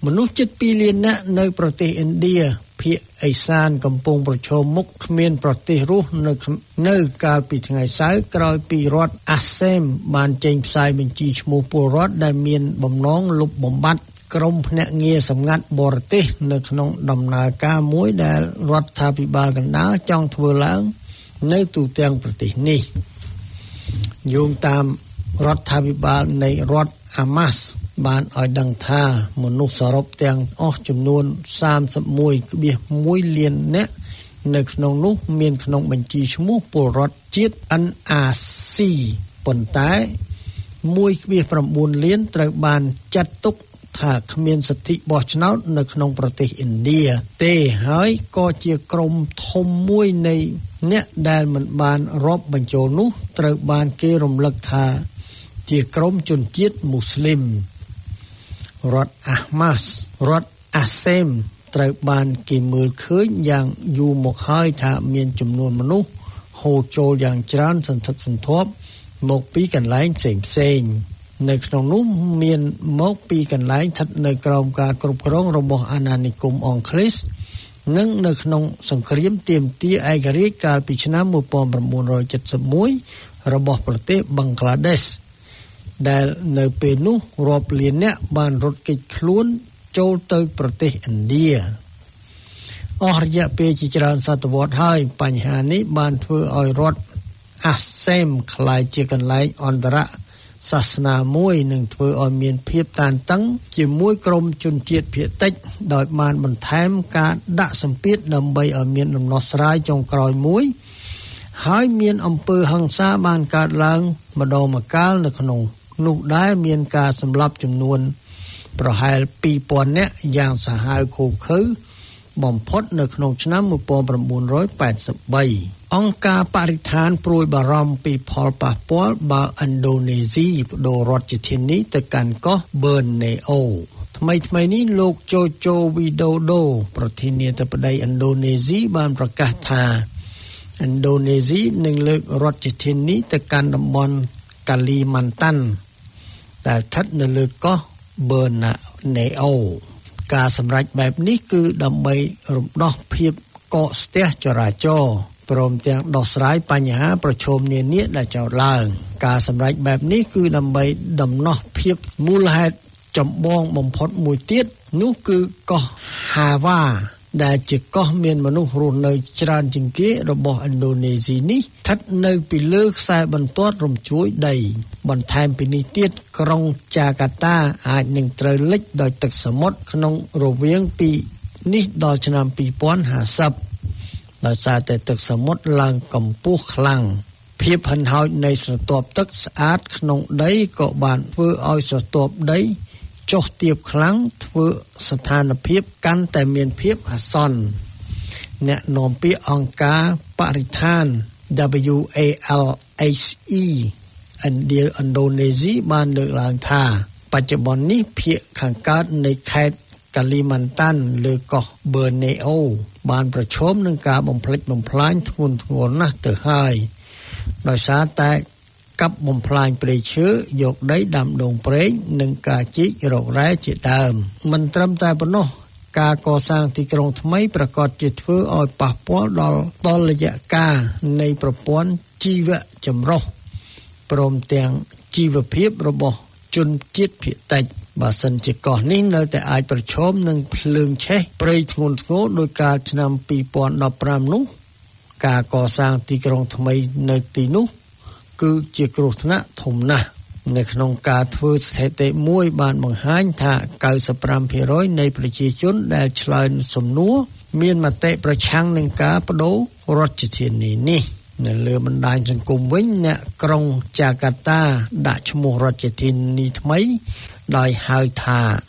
មនុស្សជិតពីរលាននាក់នៅប្រទេសឥណ្ឌាភាគឦសានកំពុងប្រឈមមុខគ្មានប្រទេសរស់នៅនៅកាលពីថ្ងៃសៅរ៍ក្រោយពីរដ្ឋអាសេមបានចេញផ្សាយបញ្ជីឈ្មោះពលរដ្ឋដែលមានបំណងលុបបំបាត់ក្រុមភ្នាក់ងារសម្ងាត់បរទេសនៅក្នុងដំណើរការមួយដែលរដ្ឋាភិបាលកណ្ដាលចង់ធ្វើឡើងនៅទូទាំងប្រទេសនេះយោងតាមរដ្ឋាភិបាលនៃរដ្ឋអាម៉ាស់បានឲ្យដឹងថាមនុស្សសរុបទាំងអស់ចំនួន សាមសិបមួយផ្នែកមួយលាននាក់នៅក្នុងនោះមានក្នុងបញ្ជីឈ្មោះពលរដ្ឋជាតិ អិន អារ ស៊ី ប៉ុន្តែ មួយផ្នែក៩ លានត្រូវបានចាត់ទុកថាគ្មានសិទ្ធិបោះឆ្នោតនៅក្នុងប្រទេសឥណ្ឌាទេហើយក៏ជាក្រុមធំមួយនៃអ្នកដែលមិនបានរាប់បញ្ចូលនោះត្រូវបានគេរំលឹកថាជាក្រុមជនជាតិមូស្លីមរដ្ឋអាម៉ាស់រដ្ឋអាសេមត្រូវបានគេមើលឃើញយ៉ាងយូរមកហើយថាមានចំនួនមនុស្សហូរចូលយ៉ាងច្រើនសន្ធឹកសន្ធាប់មកពីកន្លែងផ្សេងៗនៅក្នុងនោះមានមកពីកន្លែងស្ថិតនៅក្រោមការគ្រប់គ្រងរបស់អាណានិគមអង់គ្លេសនិងនៅក្នុងសង្គ្រាមទាមទារឯករាជ្យកាលពីឆ្នាំmột nghìn chín trăm bảy mươi mốtរបស់ប្រទេសបង់ក្លាដេសដែលនៅពេលនោះរាប់លានអ្នកបានរត់គេចខ្លួនចូលទៅប្រទេសឥណ្ឌាអស់រយៈពេលជាច្រើនសតវត្សរ៍ហើយបញ្ហានេះបានធ្វើឲ្យរដ្ឋអាសេមក្លាយជាកន្លែងអន្តរសាសនាមួយនិងធ្វើឲ្យមានភាពតានតឹងជាមួយក្រុមជនជាតិភាគតិចដោយបានបន្ថែមការដាក់សម្ពាធដើម្បីឲ្យមានដំណោះស្រាយចុងក្រោយមួយហើយមានអំពើហិង្សាបានកើតឡើងម្ដងម្កាលនៅក្នុងនោះដែរមានការសម្លាប់ចំនួនប្រហែលពីរពាន់នាក់យ៉ាងសាហាវឃោរឃៅបំផុតនៅក្នុងឆ្នាំmột nghìn chín trăm tám mươi baអង្គការបរិស្ថានព្រួយបារម្ភពីផលប៉ះពាល់បើឥណ្ឌូនេស៊ីបដូររដ្ឋធានីទៅកាន់កោះបឺនណេអូថ្មីថ្មីនេះលោកជូជូវីដូដូប្រធានាធិបតីឥណ្ឌូនេស៊ីបានប្រកាសថាឥណ្ឌូនេស៊ីនឹងលើករដ្ឋធានីទៅកាន់តំបន់កាលីម៉ាន់តាន់ដែលស្ថិតនៅលើកោះបឺនណេអូការសម្រេចបែបនេះគឺដើម្បីរំដោះភាពកកស្ទះចរាចរណ៍ព្រមទាំងដោះស្រាយបញ្ហាប្រឈមនានាដែលចោទឡើងការសម្រេចបែបនេះគឺដើម្បីដំណោះភាពមូលហេតុចម្បងបំផុតមួយទៀតនោះគឺកោះហាវ៉ាដែលជាកោះមានមនុស្សរស់នៅច្រើនជាងគេរបស់ឥណ្ឌូនេស៊ីនេះស្ថិតនៅពីលើខ្សែបន្ទាត់រំជួយដីបន្ថែមពីនេះទៀតក្រុងចាកាតាអាចនឹងត្រូវលិចដោយទឹកសមុទ្រក្នុងរវាងពីនេះដល់ឆ្នាំពីរពាន់ហាសិបដោយសារតែទឹកសមុទ្រឡើងកម្ពស់ខ្លាំងភាពហិនហោចនៃស្រទាប់ទឹកស្អាតក្នុងដីក៏បានធ្វើឲ្យស្រទាប់ដីចុះទាបខ្លាំងធ្វើស្ថានភាពកាន់តែមានភាពអាសន្នអ្នកនាំពាក្យអង្គការបរិស្ថាន W A L H E ឥណ្ឌូនេស៊ីបានលើកឡើងថាបច្ចុប្បន្ននេះភាគខាងកើតនៃខេត្តកាលីម៉ាន់តាន់លើកោះបឺនណេអូបានប្រឈមនឹងការបំផ្លិចបំផ្លាញធ្ងន់ធ្ងរណាស់ទៅហើយដោយសារតែកាប់បំផ្លាញព្រៃឈើយកដីដាំដូងប្រេងនិងការជីករករ៉ែជាដើមមិនត្រឹមតែប៉ុណ្ណោះការកសាងទីក្រុងថ្មីប្រកាសជាធ្វើឲ្យប៉ះពាល់ដល់តុល្យការនៃប្រព័ន្ធជីវៈចម្រុះព្រមទាំងជីវភាពរបស់ជនជាតិភាគតិចបើសិនជាកោះនេះនៅតែអាចប្រឈមនឹងភ្លើងឆេះព្រៃធ្ងន់ធ្ងរដោយកាលឆ្នាំពីរពាន់ដប់ប្រាំនោះការកសាងទីក្រុងថ្មីនៅទីនោះគឺជាគ្រោះថ្នាក់ធំណាស់នៅក្នុងការធ្វើស្ថិតិមួយបានបង្ហាញថាកៅសិបប្រាំភាគរយនៃប្រជាជនដែលឆ្លើយសំណួរមានមតិប្រឆាំងនឹងការបដូររដ្ឋធានីនេះនៅលើបណ្ដាញសង្គមវិញអ្នកក្រុងចាកាតាដាក់ឈ្មោះរដ្ឋធានីថ្មីដោយហៅថា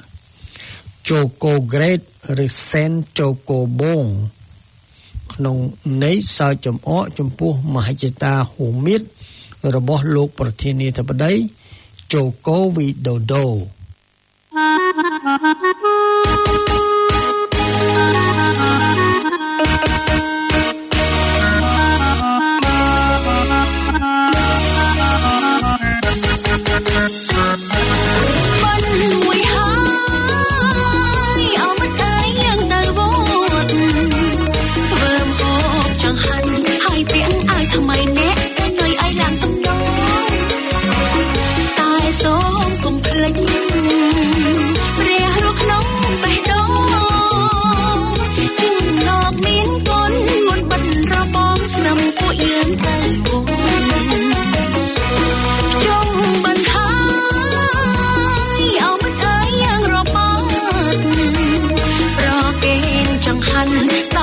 Joko Great ឬ Sen Joko Bong ក្នុងន័យសើចចំអកចំពោះមហិច្ឆតាហួមាតរបស់លោកប្រធានាធិបតី Joko Widodo មួយហើយ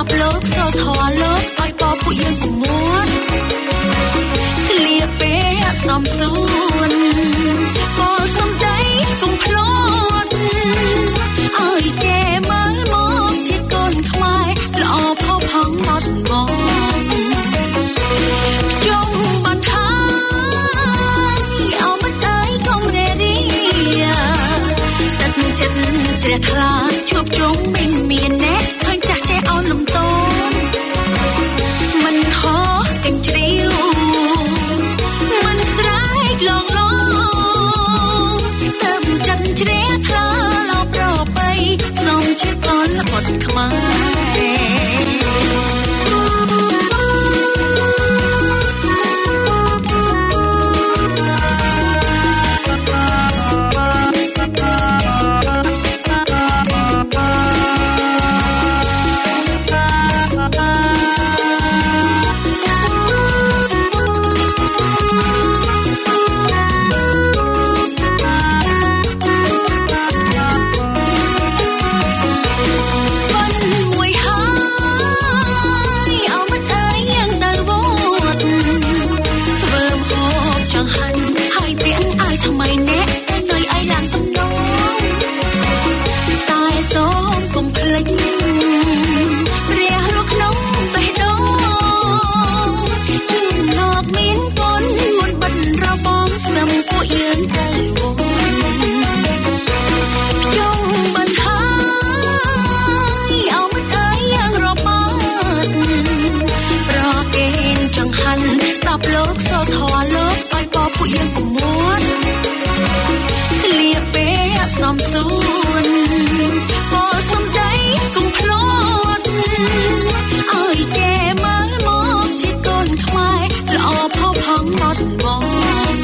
ប់លោកសោធរលោកឲ្យបបពួកយើងប្រមូលស្លៀកពេកសំសួនពោលសំដីកុំភ្លាត់ឲ្យគេមើលមកជាកូនខ្មែរល្អផុសផង់អត់ងងចង់បានថាអមតើកុំរេរីទឹកចិត្តជ្រះថ្លាជួបជុំមិនមានណែឃើញចាស់ចេះអោនលំតូនមិនហោះកញ្ជ្រៀវមិនស្រែកលងលងទៅចិនជ្រះថ្លាឡោប្របីសូមជាកូនអត់ខ្មែរលោកសោធរលោកឲ្យបបពួកយើងប្រមូលស្លៀកពេកសំសួនពោលសំដីកុំភ្លាត់ឲ្យគេមើលមកជាកូនខ្មែរល្អផុសផង់អត់ងង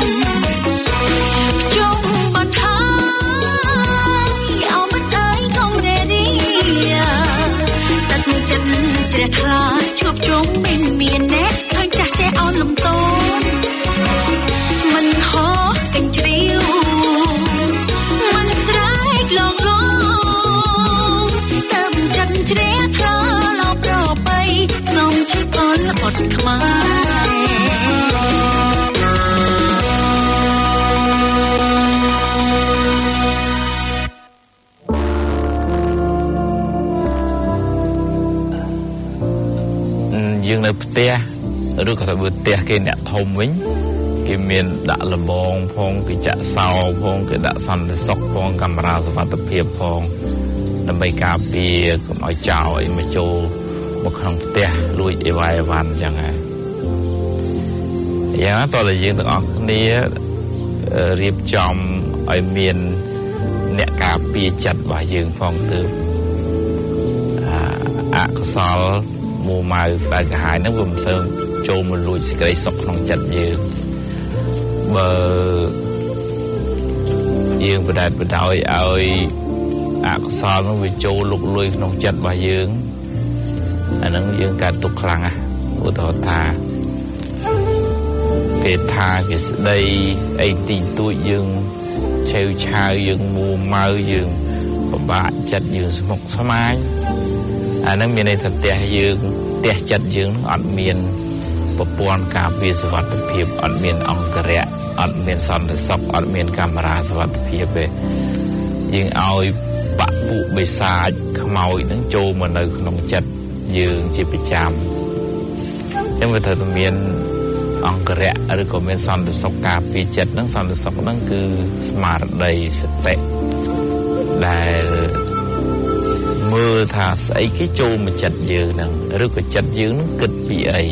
ចង់បានថាអមតើកុំរេរីទឹកចិត្តជ្រះថ្លាជួបជុំមិនមានណែឃើញចាស់ចេះអោនលំតូនមិនហោះកញ្ជ្រៀវមិនស្រែកលងលងទៅចិនជ្រះថ្លាឡោប្របីសូមជាកូនអត់ខ្មែរយើងនៅផ្ទះឬក៏ទៅផ្ទះគេអ្នកធំវិញគេមានដាក់លបងផងគេចាក់សោផងគេដាក់សន្តិសុខផងកាមេរ៉ាសុវត្ថិភាពផងដើម្បីការពារកុំឲ្យចោរអីមកចូលមកក្នុងផ្ទះលួចអីវ៉ៃអីវ៉ាន់អញ្ចឹងហើយយ៉ាងណាតើយើងទាំងអស់គ្នារៀបចំឲ្យមានអ្នកការពារចិត្តរបស់យើងផងទៅអកុសលមូម៉ៅផ្លែកាហាយហ្នឹងវាមិនសូវចូលមកលួចសេចក្តីសុខក្នុងចិត្តយើងបើយើងបដែតបដោយឲ្យអកុសលនោះវាចូលលុកលុយក្នុងចិត្តរបស់យើងអាហ្នឹងយើងកើតទុក្ខខ្លាំងណាស់ឧទាហរណ៍ថាគេថាគេស្ដីអីទីទួចយើងឆេវឆាវយើងមូម៉ៅយើងពិបាកចិត្តយើងស្មុគស្មាញអាហ្នឹងមានន័យថាផ្ទះយើងផ្ទះចិត្តយើងនឹងអត់មានប្រព័ន្ធការពារសុវត្ថិភាពអត់មានអង្គរៈអត់មានសន្តិសុខអត់មានកាមេរ៉ាសុវត្ថិភាពទេយើងឲ្យបាក់ពួកបិសាចខ្មោចនឹងចូលមកនៅក្នុងចិត្តយើងជាប្រចាំយើងវាត្រូវតែមានអង្គរៈឬក៏មានសន្តិសុខការពារចិត្តហ្នឹងសន្តិសុខហ្នឹងគឺស្មារតីសតិដែលមើលថាស្អីគេចូលមកចិត្តយើងហ្នឹងឬក៏ចិត្តយើងហ្នឹងគិតពីអី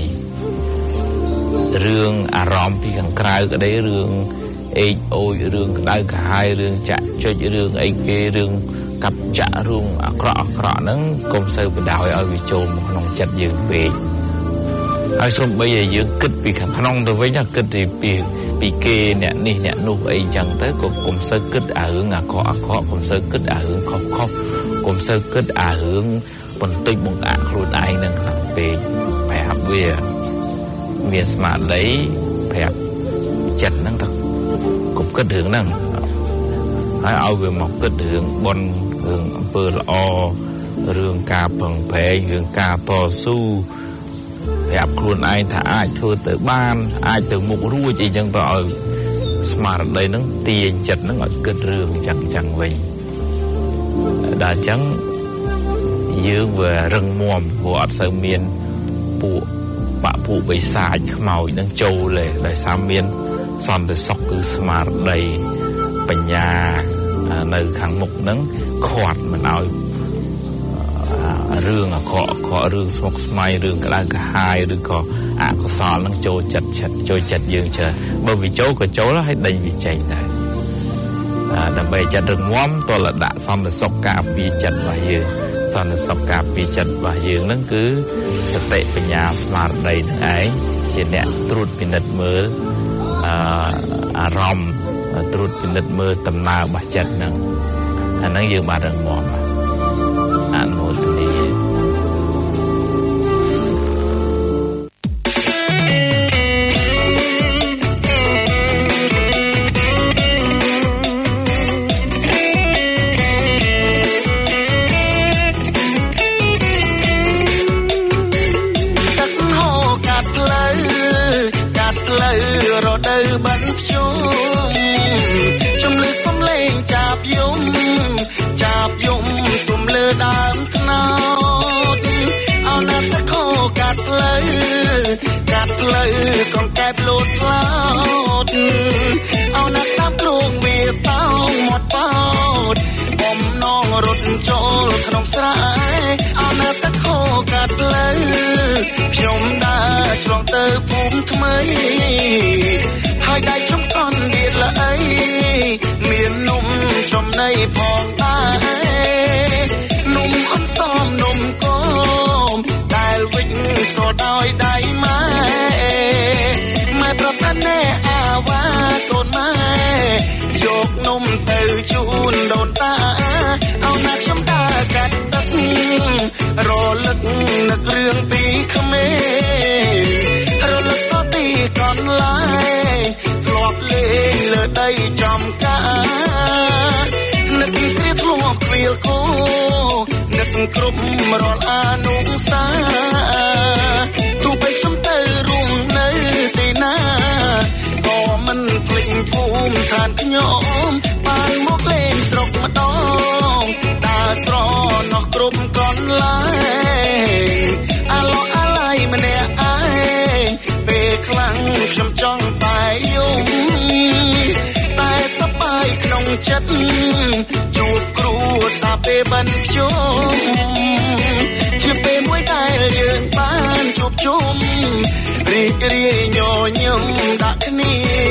រឿងអារម្មណ៍ពីខាងក្រៅក៏ដីរឿងអេកអូចរឿងក្តៅក្រហាយរឿងចាក់ចុចរឿងអីគេរឿងកាប់ចាក់រឿងអាក្រក់អាក្រក់ហ្នឹងកុំសូវបដ ாய் ឲ្យវាចូលមកក្នុងចិត្តយើងពេកហើយសូម្បីតែយើងគិតពីខាងក្នុងទៅវិញគិតពីពីពីគេអ្នកនេះអ្នកនោះអីចឹងទៅក៏កុំសូវគិតអារឿងអាក្រក់អាក្រក់កុំសូវគិតអារឿងខុសខុសកុំសូវគិតអារឿងបន្តិចបង្អាក់ខ្លួនឯងនឹងខ្លាំងពេកប្រាប់វាមានស្មារតីប្រាប់ចិត្តហ្នឹងទៅកុំគិតរឿងហ្នឹងហើយឲ្យវាមកគិតរឿងបុណ្យរឿងអំពើល្អររឿងការពឹងផ្អែករឿងការតស៊ូប្រាប់ខ្លួនឯងថាអាចធ្វើទៅបានអាចទៅមុខរួចអីចឹងទៅឲ្យស្មារតីហ្នឹងទាញចិត្តហ្នឹងឲ្យគិតរឿងចឹងចឹងវិញដល់ចឹងយើងវារឹងមាំព្រោះអត់សូវមានពួកបាក់ពួកបិសាចខ្មោចហ្នឹងចូលទេដោយសារមានសន្តិសុខគឺស្មារតីបញ្ញានៅខាងមុខហ្នឹងខាត់មិនឲ្យរឿងអាក្រក់អាក្រក់រឿងស្មុគស្មាញរឿងក្តៅក្រហាយឬក៏អកុសលហ្នឹងចូលចិត្តចិត្តចូលចិត្តយើងច្រើនបើវាចូលក៏ចូលហើយដេញវាចេញដែរដើម្បីចិត្តរឹងមាំតលដាក់សន្តិសុខការពារចិត្តរបស់យើងសន្តិសុខការពារចិត្តរបស់យើងហ្នឹងគឺសតិបញ្ញាស្មារតីនឹងឯងជាអ្នកត្រួតពិនិត្យមើលអអារម្មណ៍ត្រួតពិនិត្យមើលដំណើររបស់ចិត្តហ្នឹងអាហ្នឹងយើងបានរឹងមាំអនុមោទនាកងកែបលោតខ្លោតអោណាត់តាមគ្រងវាតោងមាត់បោតបំណងរត់ចូលក្នុងស្រែអោណាត់ទឹកខោកាត់លើខ្ញុំដើរឆ្លងទៅភូមិថ្មីហើយដៃខ្ញុំកន់ដៀតល្អីមាននំចំណៃផងដែរនំអន់សមនំកោមដែលវិញក៏ដោយដៃម៉ែម៉ែប្រតាណែអាវ៉ាកូនម៉ែយកនំទៅជូនដូនតាเอาណាខ្ញុំដើរកាត់ទឹករលឹកនឹករឿងពីក្មេងរលឹកទៅទីកន្លែងធ្លាប់លេងលើដីចំការនឹកគ្រាធ្លាប់ខ្វៀលគោនឹកគ្រប់រាល់អានុសាទោះបីខ្ញុំទៅរួមនៅទីណាក៏មិនភ្លេចភូមិឋានខ្ញុំបានមកលេងស្រុកម្ដងដើរស្រណោះគ្រប់កន្លែងអាឡោះអាឡៃម្នាក់ឯងពេលខ្លាំងខ្ញុំចង់តែយំតែសប្បាយក្នុងចិត្តជួបគ្រូតាពេលបានខ្ញុំជាពេលមួយដែលយើងបានជួបជុំរីករាយញញឹមដាក់គ្នា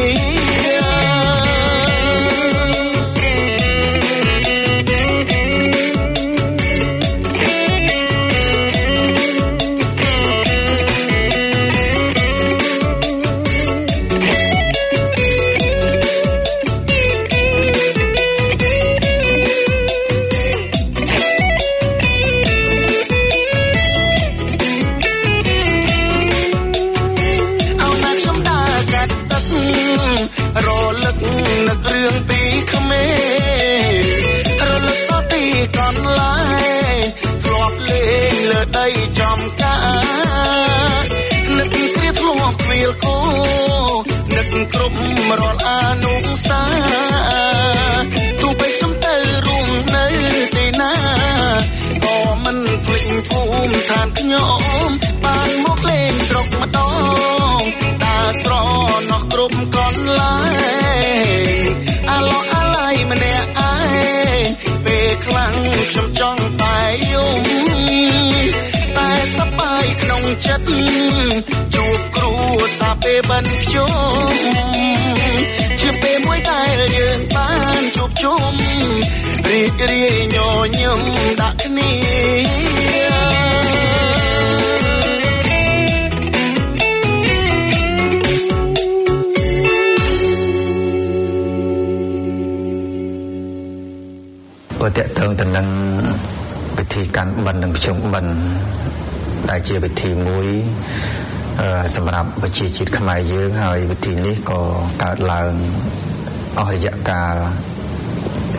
ចំការនឹកគ្រាធ្លាប់ខ្វៀលគោនឹកគ្រប់រាល់អានុសាទោះបីខ្ញុំទៅរួមនៅទីណាក៏មិនភ្លេចភូមិឋានខ្ញុំបានមកលេងស្រុកម្ដងដើរស្រណោះគ្រប់កន្លែងអាឡោះអាឡៃម្នាក់ឯងពេលខ្លាំងខ្ញុំចង់តែយំតែសប្បាយក្នុងចិត្តជួបគ្រូតាពេលបានខ្ញុំជាពេលមួយដែលយើងបានជួបជុំរីករាយញញឹមដាក់គ្នាបើតេតងទៅនឹងពិធីកាន់បិណ្ឌនិងភ្ជុំបិណ្ឌដែលជាពិធីមួយសម្រាប់ប្រជាជាតិខ្មែរយើងហើយពិធីនេះក៏កើតឡើងអស់រយៈកាល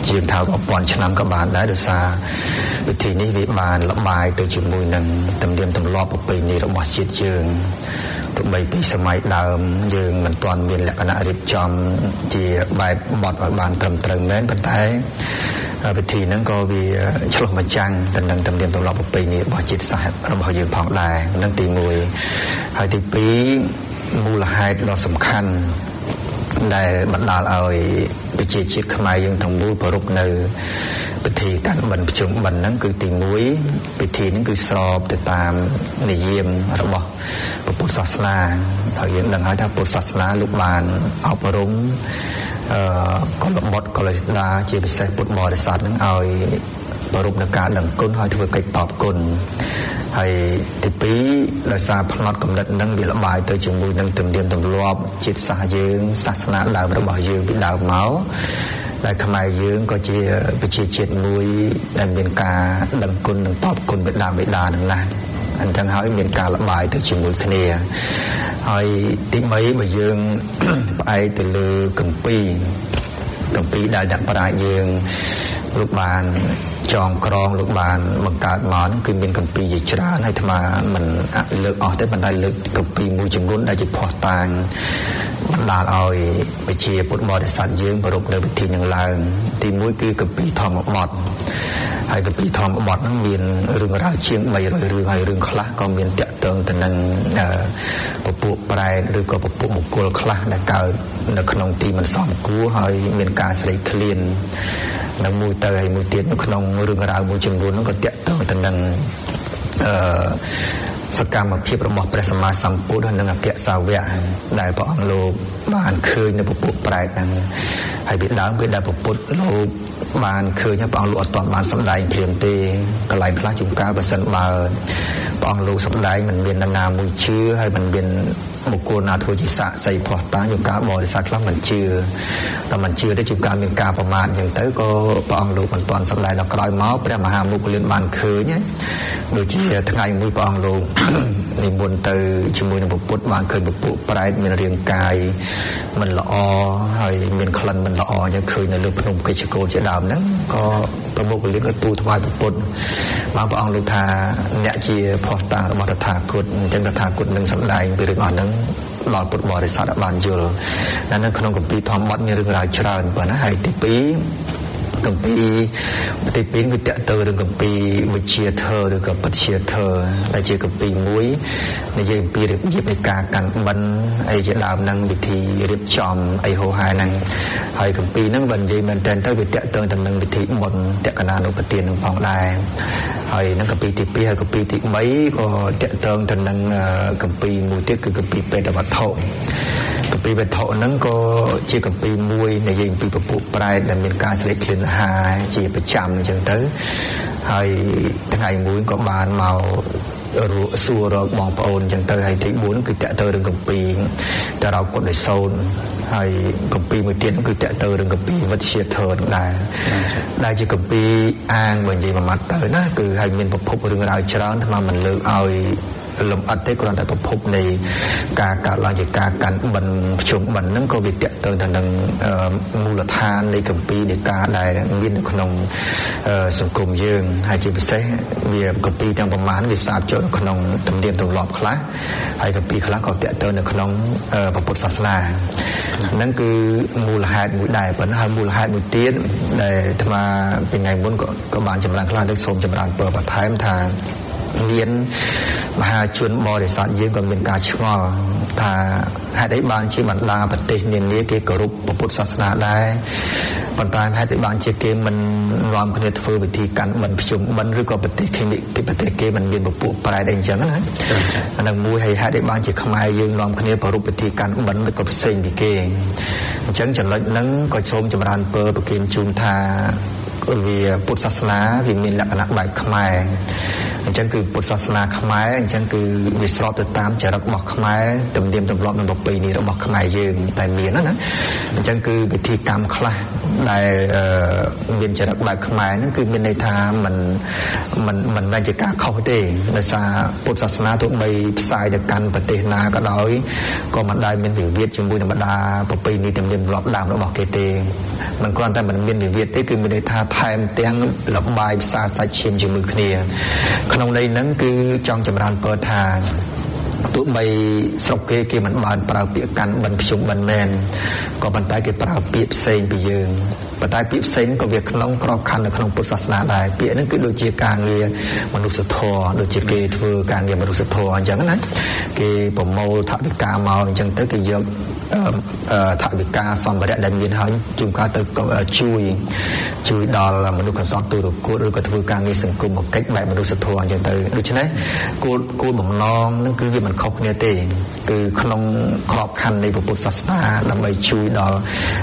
យើងថារាប់ពាន់ឆ្នាំក៏បានដែរដោយសារវិធីនេះវាបានលបាយទៅជាមួយនឹងទំនៀមទម្លាប់ប្រពៃណីរបស់ជាតិយើងទោះបីពីសម័យដើមយើងមិនទាន់មានលក្ខណៈរៀបចំជាបែបបទឲ្យបានត្រឹមត្រូវមែនប៉ុន្តែវិធីហ្នឹងក៏វាឆ្លុះបញ្ចាំងទៅនឹងទំនៀមទម្លាប់ប្រពៃណីរបស់ជាតិសាសន៍របស់យើងផងដែរហ្នឹងទីមួយហើយទីពីរមូលហេតុដ៏សំខាន់ដែលបណ្ដាលឲ្យប្រជាជាតិខ្មែរយើងទាំងមូលប្រពៃនៅពិធីកាន់បិណ្ឌភ្ជុំបិណ្ឌហ្នឹងគឺទីមួយពិធីហ្នឹងគឺស្របទៅតាមនិយមរបស់ពុទ្ធសាសនាហើយយើងដឹងហើយថាពុទ្ធសាសនាលោកបានអប់រំអឺកុលបុត្រកុលស្ដាជាពិសេសពុទ្ធបរិស័ទហ្នឹងឲ្យប្រពៃនៅការដឹងគុណហើយធ្វើកិច្ចតបគុណហើយទីពីរដោយសារផ្នត់កំណត់នឹងវាលបាយទៅជាមួយនឹងទំនៀមទម្លាប់ជាតិសាសន៍យើងសាសនាដើមរបស់យើងពីដើមមកដែលខ្មែរយើងក៏ជាប្រជាជាតិមួយដែលមានការដឹងគុណនិងតបគុណបិតាបិតានឹងណាស់អញ្ចឹងហើយមានការលបាយទៅជាមួយគ្នាហើយទីបីបើយើងផ្អែកទៅលើគម្ពីរគម្ពីរដែលអ្នកប្រាជ្ញយើងលោកបានចងក្រងលោកបានបង្កើតមកហ្នឹងគឺមានគម្ពីរជាច្រើនហើយអាត្មាមិនលើកអស់ទេប៉ុន្តែលើកគម្ពីរមួយចំនួនដែលជាភស្តុតាងបណ្ដាលឲ្យប្រជាពុទ្ធបរិស័ទយើងប្រពៃនៅពិធីនឹងឡើងទីមួយគឺគម្ពីរធម្មបទហើយគម្ពីរធម្មបទហ្នឹងមានរឿងរ៉ាវជាងបីរយរឿងហើយរឿងខ្លះក៏មានតាក់ទងទៅនឹងពពួកប្រែតឬក៏ពពួកមង្គលខ្លះដែលកើតនៅក្នុងទីមិនសមគួរហើយមានការស្រេកឃ្លាននៅមួយទៅហើយមួយទៀតនៅក្នុងរឿងរ៉ាវមួយចំនួនហ្នឹងក៏តាក់ទងទៅនឹងអឺសកម្មភាពរបស់ព្រះសម្មាសម្ពុទ្ធនិងអគ្គសាវកដែលព្រះអង្គលោកបានឃើញនៅពពួកប្រែតហ្នឹងហើយពីដើមពេលដែលពពុទ្ធលោកបានឃើញព្រះអង្គលោកអត់ទាន់បានសម្ដែងព្រាមទេកន្លែងខ្លះជួនកាលបើសិនបើព្រះអង្គលោកសម្ដែងមិនមាននរណាមួយជឿហើយមិនមានបុគ្គលណាធ្វើជាសាក្សីផោះតាជួនកាលបរិស័ទខ្លះមិនជឿតែមិនជឿទេជួនកាលមានការប្រមាថអញ្ចឹងទៅក៏ព្រះអង្គលោកមិនទាន់សម្ដែងដល់ក្រោយមកព្រះមហាមុគលានបានឃើញដូចជាថ្ងៃមួយព្រះអង្គលោកនិមន្តទៅជាមួយនឹងពុទ្ធបានឃើញពពួកប្រែតមានរាងកាយមិនល្អហើយមានក្លិនមិនល្អអញ្ចឹងឃើញនៅលើភ្នំកិច្ចកោជាដើមហ្នឹងក៏ព្រះមុគលានក៏ទូលថ្វាយពុទ្ធបានព្រះអង្គលោកថាអ្នកជាផោះតារបស់តថាគតអញ្ចឹងតថាគតនឹងសម្ដែងពីរឿងអស់ហ្នឹងដល់ពុទ្ធបរិស័ទបានយល់នៅក្នុងគម្ពីរធម្មបទមានរឿងរ៉ាវច្រើនប៉ុណ្ណាហើយទីពីរគម្ពីរទីពីរគឺតកតើរឿងគម្ពីរវិជាធរឬក៏បច្ជាធរដែលជាគម្ពីរមួយនិយាយអំពីរបៀបនៃការកាន់បិណ្ឌអីជាដើមហ្នឹងវិធីរៀបចំអីហោហែហ្នឹងហើយគម្ពីរហ្នឹងបើនិយាយមែនតើទៅវាតកតើទៅនឹងវិធីបុណ្យតក្កណានុប្រទាននឹងផងដែរហើយនឹងគម្ពីរទីពីរហើយគម្ពីរទីបីក៏តកតើទៅនឹងគម្ពីរមួយទៀតគឺគម្ពីរបេតវត្ថុគម្ពីរវត្ថុហ្នឹងក៏ជាគម្ពីរមួយនិយាយអំពីពពួកប្រែតដែលមានការស្រេកឃ្លានអាហារជាប្រចាំអញ្ចឹងទៅហើយថ្ងៃមួយក៏បានមកសួររកបងប្អូនអញ្ចឹងទៅហើយទីបួនគឺតកតើរឿងគម្ពីរតារោគុតដោយសូនហើយគម្ពីរមួយទៀតគឺតកតើរឿងគម្ពីរវិទ្យាធរដែរដែលជាគម្ពីរអាងបើនិយាយមួយម៉ាត់ទៅណាគឺហើយមានប្រភពរឿងរ៉ាវច្រើនថ្មមិនលើកឲ្យលំអិតទេគ្រាន់តែប្រភពនៃការកើតឡើងជាការកាន់បិណ្ឌភ្ជុំបិណ្ឌហ្នឹងក៏វាតកតើទៅនឹងមូលដ្ឋាននៃគម្ពីរនៃការដែលមាននៅក្នុងសង្គមយើងហើយជាពិសេសវាគម្ពីរទាំងប្រមាណវាផ្សារចូលនៅក្នុងទំនៀមទម្លាប់ខ្លះហើយគម្ពីរខ្លះក៏តកតើនៅក្នុងពុទ្ធសាសនាហ្នឹងគឺមូលហេតុមួយដែរប៉ុន្តែហើយមូលហេតុមួយទៀតដែលអាត្មាពីថ្ងៃមុនក៏ក៏បានចម្រើនខ្លះទៅសូមចម្រើនពរបន្ថែមថាមានមហាជនបរិស័ទយើងក៏មានការឆ្ងល់ថាហេតុអីបានជាបណ្ដាប្រទេសនានាគេគោរពពុទ្ធសាសនាដែរប៉ុន្តែហេតុអីបានជាគេមិននាំគ្នាធ្វើពិធីកាន់បិណ្ឌភ្ជុំបិណ្ឌឬក៏ប្រទេសគេប្រទេសគេមិនមានពពួកប្រែតអីអញ្ចឹងណាអានឹងមួយហើយហេតុអីបានជាខ្មែរយើងនាំគ្នាប្រារព្ធពិធីកាន់បិណ្ឌក៏ផ្សេងពីគេអញ្ចឹងចំណុចហ្នឹងក៏សូមចម្រើនពរប្រគិនជូនថាវាពុទ្ធសាសនាវាមានលក្ខណៈបែបខ្មែរអញ្ចឹងគឺពុទ្ធសាសនាខ្មែរអញ្ចឹងគឺវាស្របទៅតាមចរិតរបស់ខ្មែរទំនៀមទម្លាប់និងប្រពៃណីរបស់ខ្មែរយើងតែមានណាអញ្ចឹងគឺពិធីកម្មខ្លះដែលមានចរិតបែបខ្មែរហ្នឹងគឺមានន័យថាมันมันมันមិនជាការខុសទេដោយសារពុទ្ធសាសនាទោះបីផ្សាយទៅកាន់ប្រទេសណាក៏ដោយក៏មិនដែលមានវិវាទជាមួយនឹងបដាប្រពៃណីទំនៀមទម្លាប់ដើមរបស់គេទេមិនគ្រាន់តែមិនមានវិវាទទេគឺមានន័យថាថែមទាំងលបាយផ្សារសាច់ឈាមជាមួយគ្នាក្នុងន័យហ្នឹងគឺចង់ចម្រើនពរថាទោះបីស្រុកគេគេមិនបានប្រើពាក្យកាន់បិណ្ឌភ្ជុំបិណ្ឌមែនក៏ប៉ុន្តែគេប្រើពាក្យផ្សេងពីយើងប៉ុន្តែពាក្យផ្សេងក៏វាក្នុងក្របខ័ណ្ឌនៅក្នុងពុទ្ធសាសនាដែរពាក្យហ្នឹងគឺដូចជាការងារមនុស្សធម៌ដូចជាគេធ្វើការងារមនុស្សធម៌អញ្ចឹងណាគេប្រមូលថវិកាមកអញ្ចឹងទៅគេយកថវិកាសម្ភារៈដែលមានហើយជួនកាលទៅជួយជួយដល់មនុស្សកំសត់ទូរគួតឬក៏ធ្វើការងារសង្គមកិច្ចបែបមនុស្សធម៌អញ្ចឹងទៅដូច្នេះគោលគោលបំណងនឹងគឺវាមិនខុសគ្នាទេគឺក្នុងក្របខ័ណ្ឌនៃពុទ្ធសាសនាដើម្បីជួយដល់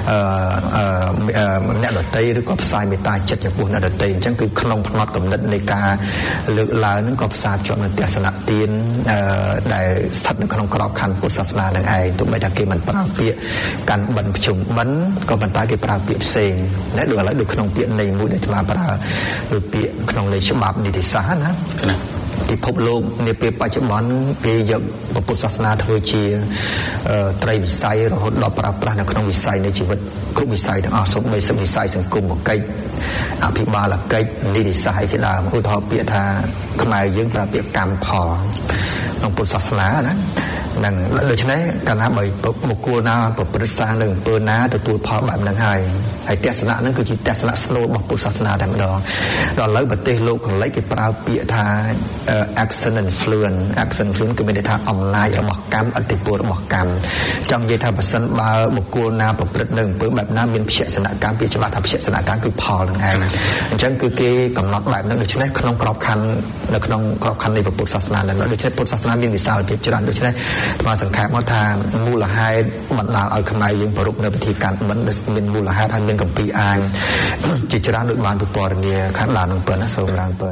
អ្នកដទៃឬក៏ផ្សាយមេត្តាចិត្តចំពោះអ្នកដទៃអញ្ចឹងគឺក្នុងផ្នត់គំនិតនៃការលើកឡើងនឹងក៏ផ្សារភ្ជាប់នឹងទស្សនៈទានដែលស្ថិតនៅក្នុងក្របខ័ណ្ឌពុទ្ធសាសនានឹងឯងទោះបីថាគេមិនប្រើពាក្យកាន់បិណ្ឌភ្ជុំបិណ្ឌក៏ប៉ុន្តែគេប្រើពាក្យផ្សេងណាដូចឥឡូវដូចក្នុងពាក្យនៃមួយដែលអាត្មាប្រើដូចពាក្យក្នុងន័យច្បាប់នីតិសាស្ត្រណាពិភពលោកនាពេលបច្ចុប្បន្នគេយកពុទ្ធសាសនាធ្វើជាត្រីវិស័យរហូតដល់ប្រើប្រាស់នៅក្នុងវិស័យនៃជីវិតគ្រប់វិស័យទាំងអស់សូម្បីវិស័យសង្គមកិច្ចអភិបាលកិច្ចនីតិសាស្ត្រជាដើមឧទាហរណ៍ពាក្យថាខ្មែរយើងប្រើពាក្យកម្មផលក្នុងពុទ្ធសាសនាណានឹងដូច្នេះកាលណាបើបុគ្គលណាប្រព្រឹត្តសាងនៅអំពើណាទទួលផលបែបហ្នឹងហើយហើយទស្សនៈហ្នឹងគឺជាទស្សនៈស្នូលរបស់ពុទ្ធសាសនាតែម្ដងដល់ឥឡូវប្រទេសលោកកន្លែងគេប្រើពាក្យថា action influence action influence គឺមានន័យថាអំណាចរបស់កម្មឥទ្ធិពលរបស់កម្មចង់និយាយថាបើសិនបើបុគ្គលណាប្រព្រឹត្តនៅអំពើបែបណាមានភក្សនកម្មពាក្យច្បាស់ថាភក្សនកម្មគឺផលហ្នឹងឯងអញ្ចឹងគឺគេកំណត់បែបហ្នឹងដូច្នេះក្នុងក្របខ័ណ្ឌនៅក្នុងក្របខ័ណ្ឌនៃពុទ្ធសាសនាហ្នឹងដូច្នេះពុទ្ធសាសនាមានវិសាលភាពច្រើនដូច្នេះថ្មសង្ខេបមកថាមូលហេតុបណ្ដាលឲ្យខ្មែរយើងប្រពៃនៅពិធីកាន់បិណ្ឌដែលមានមូលហេតុហើយមានកម្ពីអាងជាច្រើនដូចបានពពរនាខាងដើមនឹងប៉ុណ្ណាសូមឡើងពើ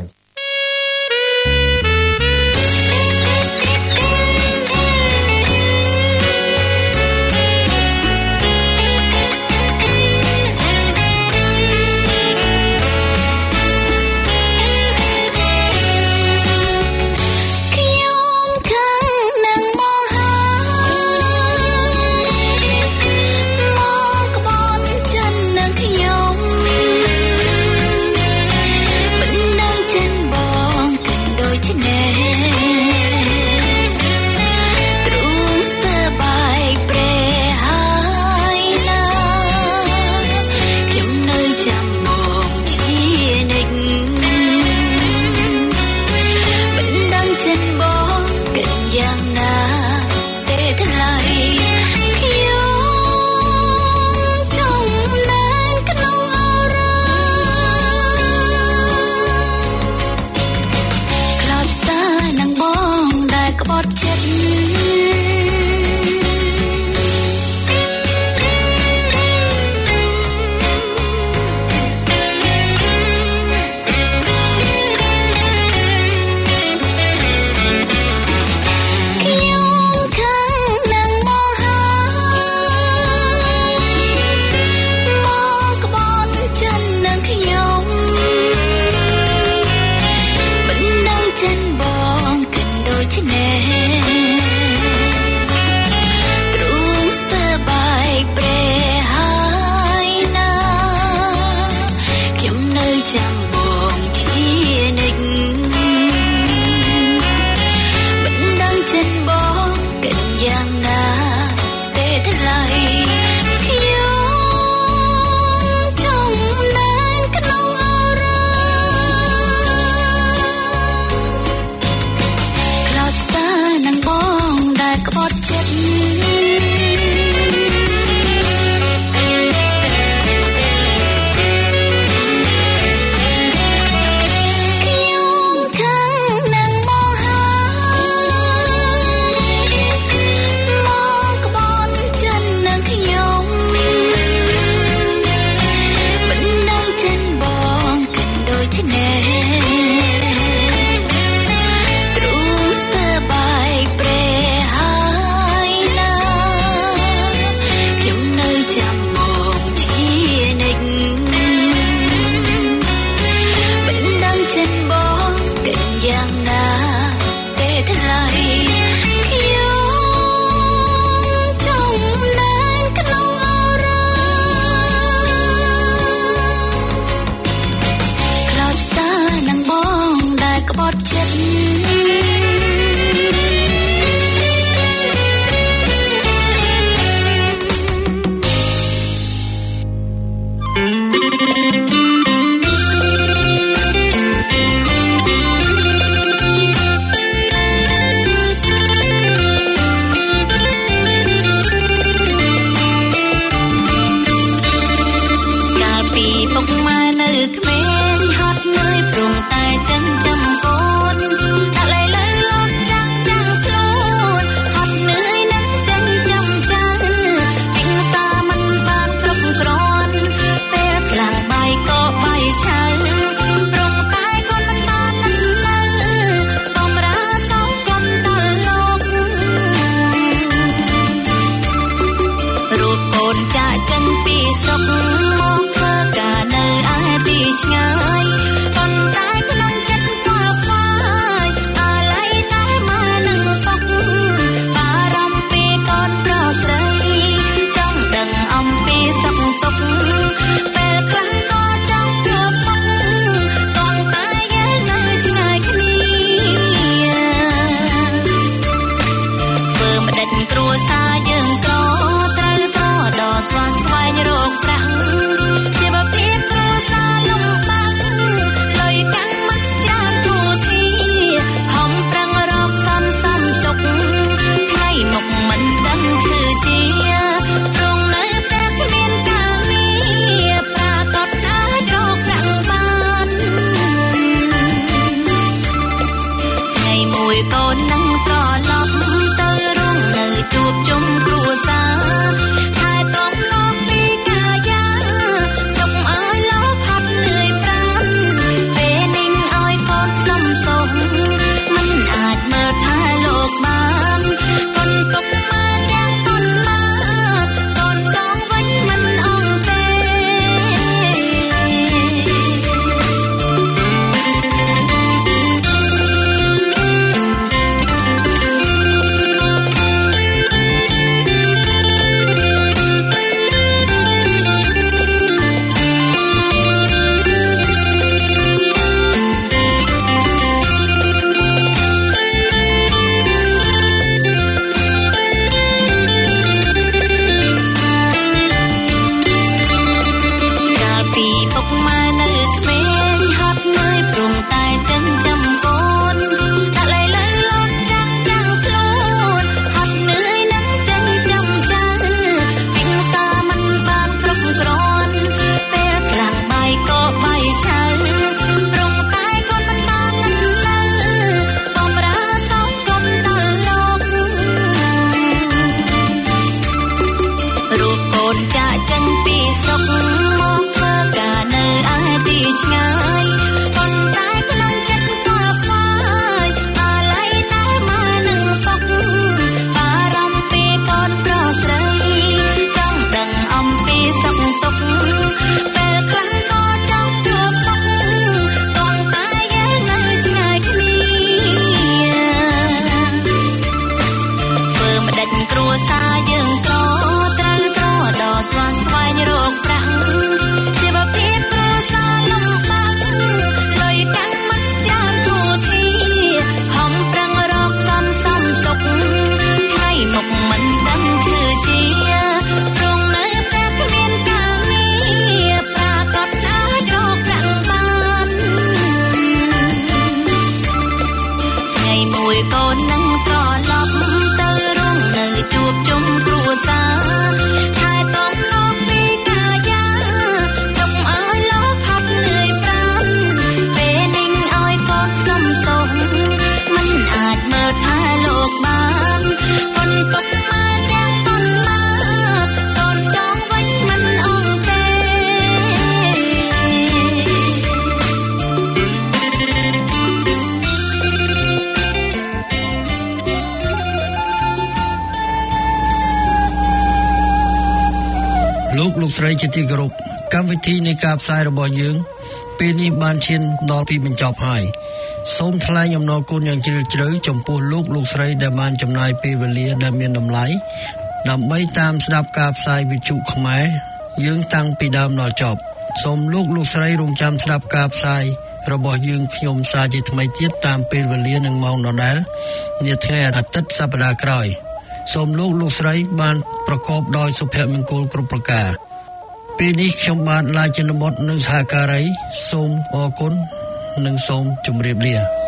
លោកលោកស្រីជាទីគោរពកម្មវិធីនៃការផ្សាយរបស់យើងពេលនេះបានឈានដល់ទីបញ្ចប់ហើយសូមថ្លែងអំណរគុណយ៉ាងជ្រាលជ្រៅចំពោះលោកលោកស្រីដែលបានចំណាយពេលវេលាដែលមានតម្លៃដើម្បីតាមស្ដាប់ការផ្សាយវិទ្យុខ្មែរយើងតាំងពីដើមដល់ចប់សូមលោកលោកស្រីរងចាំស្ដាប់ការផ្សាយរបស់យើងខ្ញុំសារជាថ្មីទៀតតាមពេលវេលានិងម៉ោងដដែលនាថ្ងៃអាទិត្យសប្តាហ៍ក្រោយសូមលោកលោកស្រីបានប្រកបដោយសុភមង្គលគ្រប់ប្រការពេលនេះខ្ញុំបាទឡាយជនបុត្រនៅសហការីសូមអរគុណនិងសូមជម្រាបលា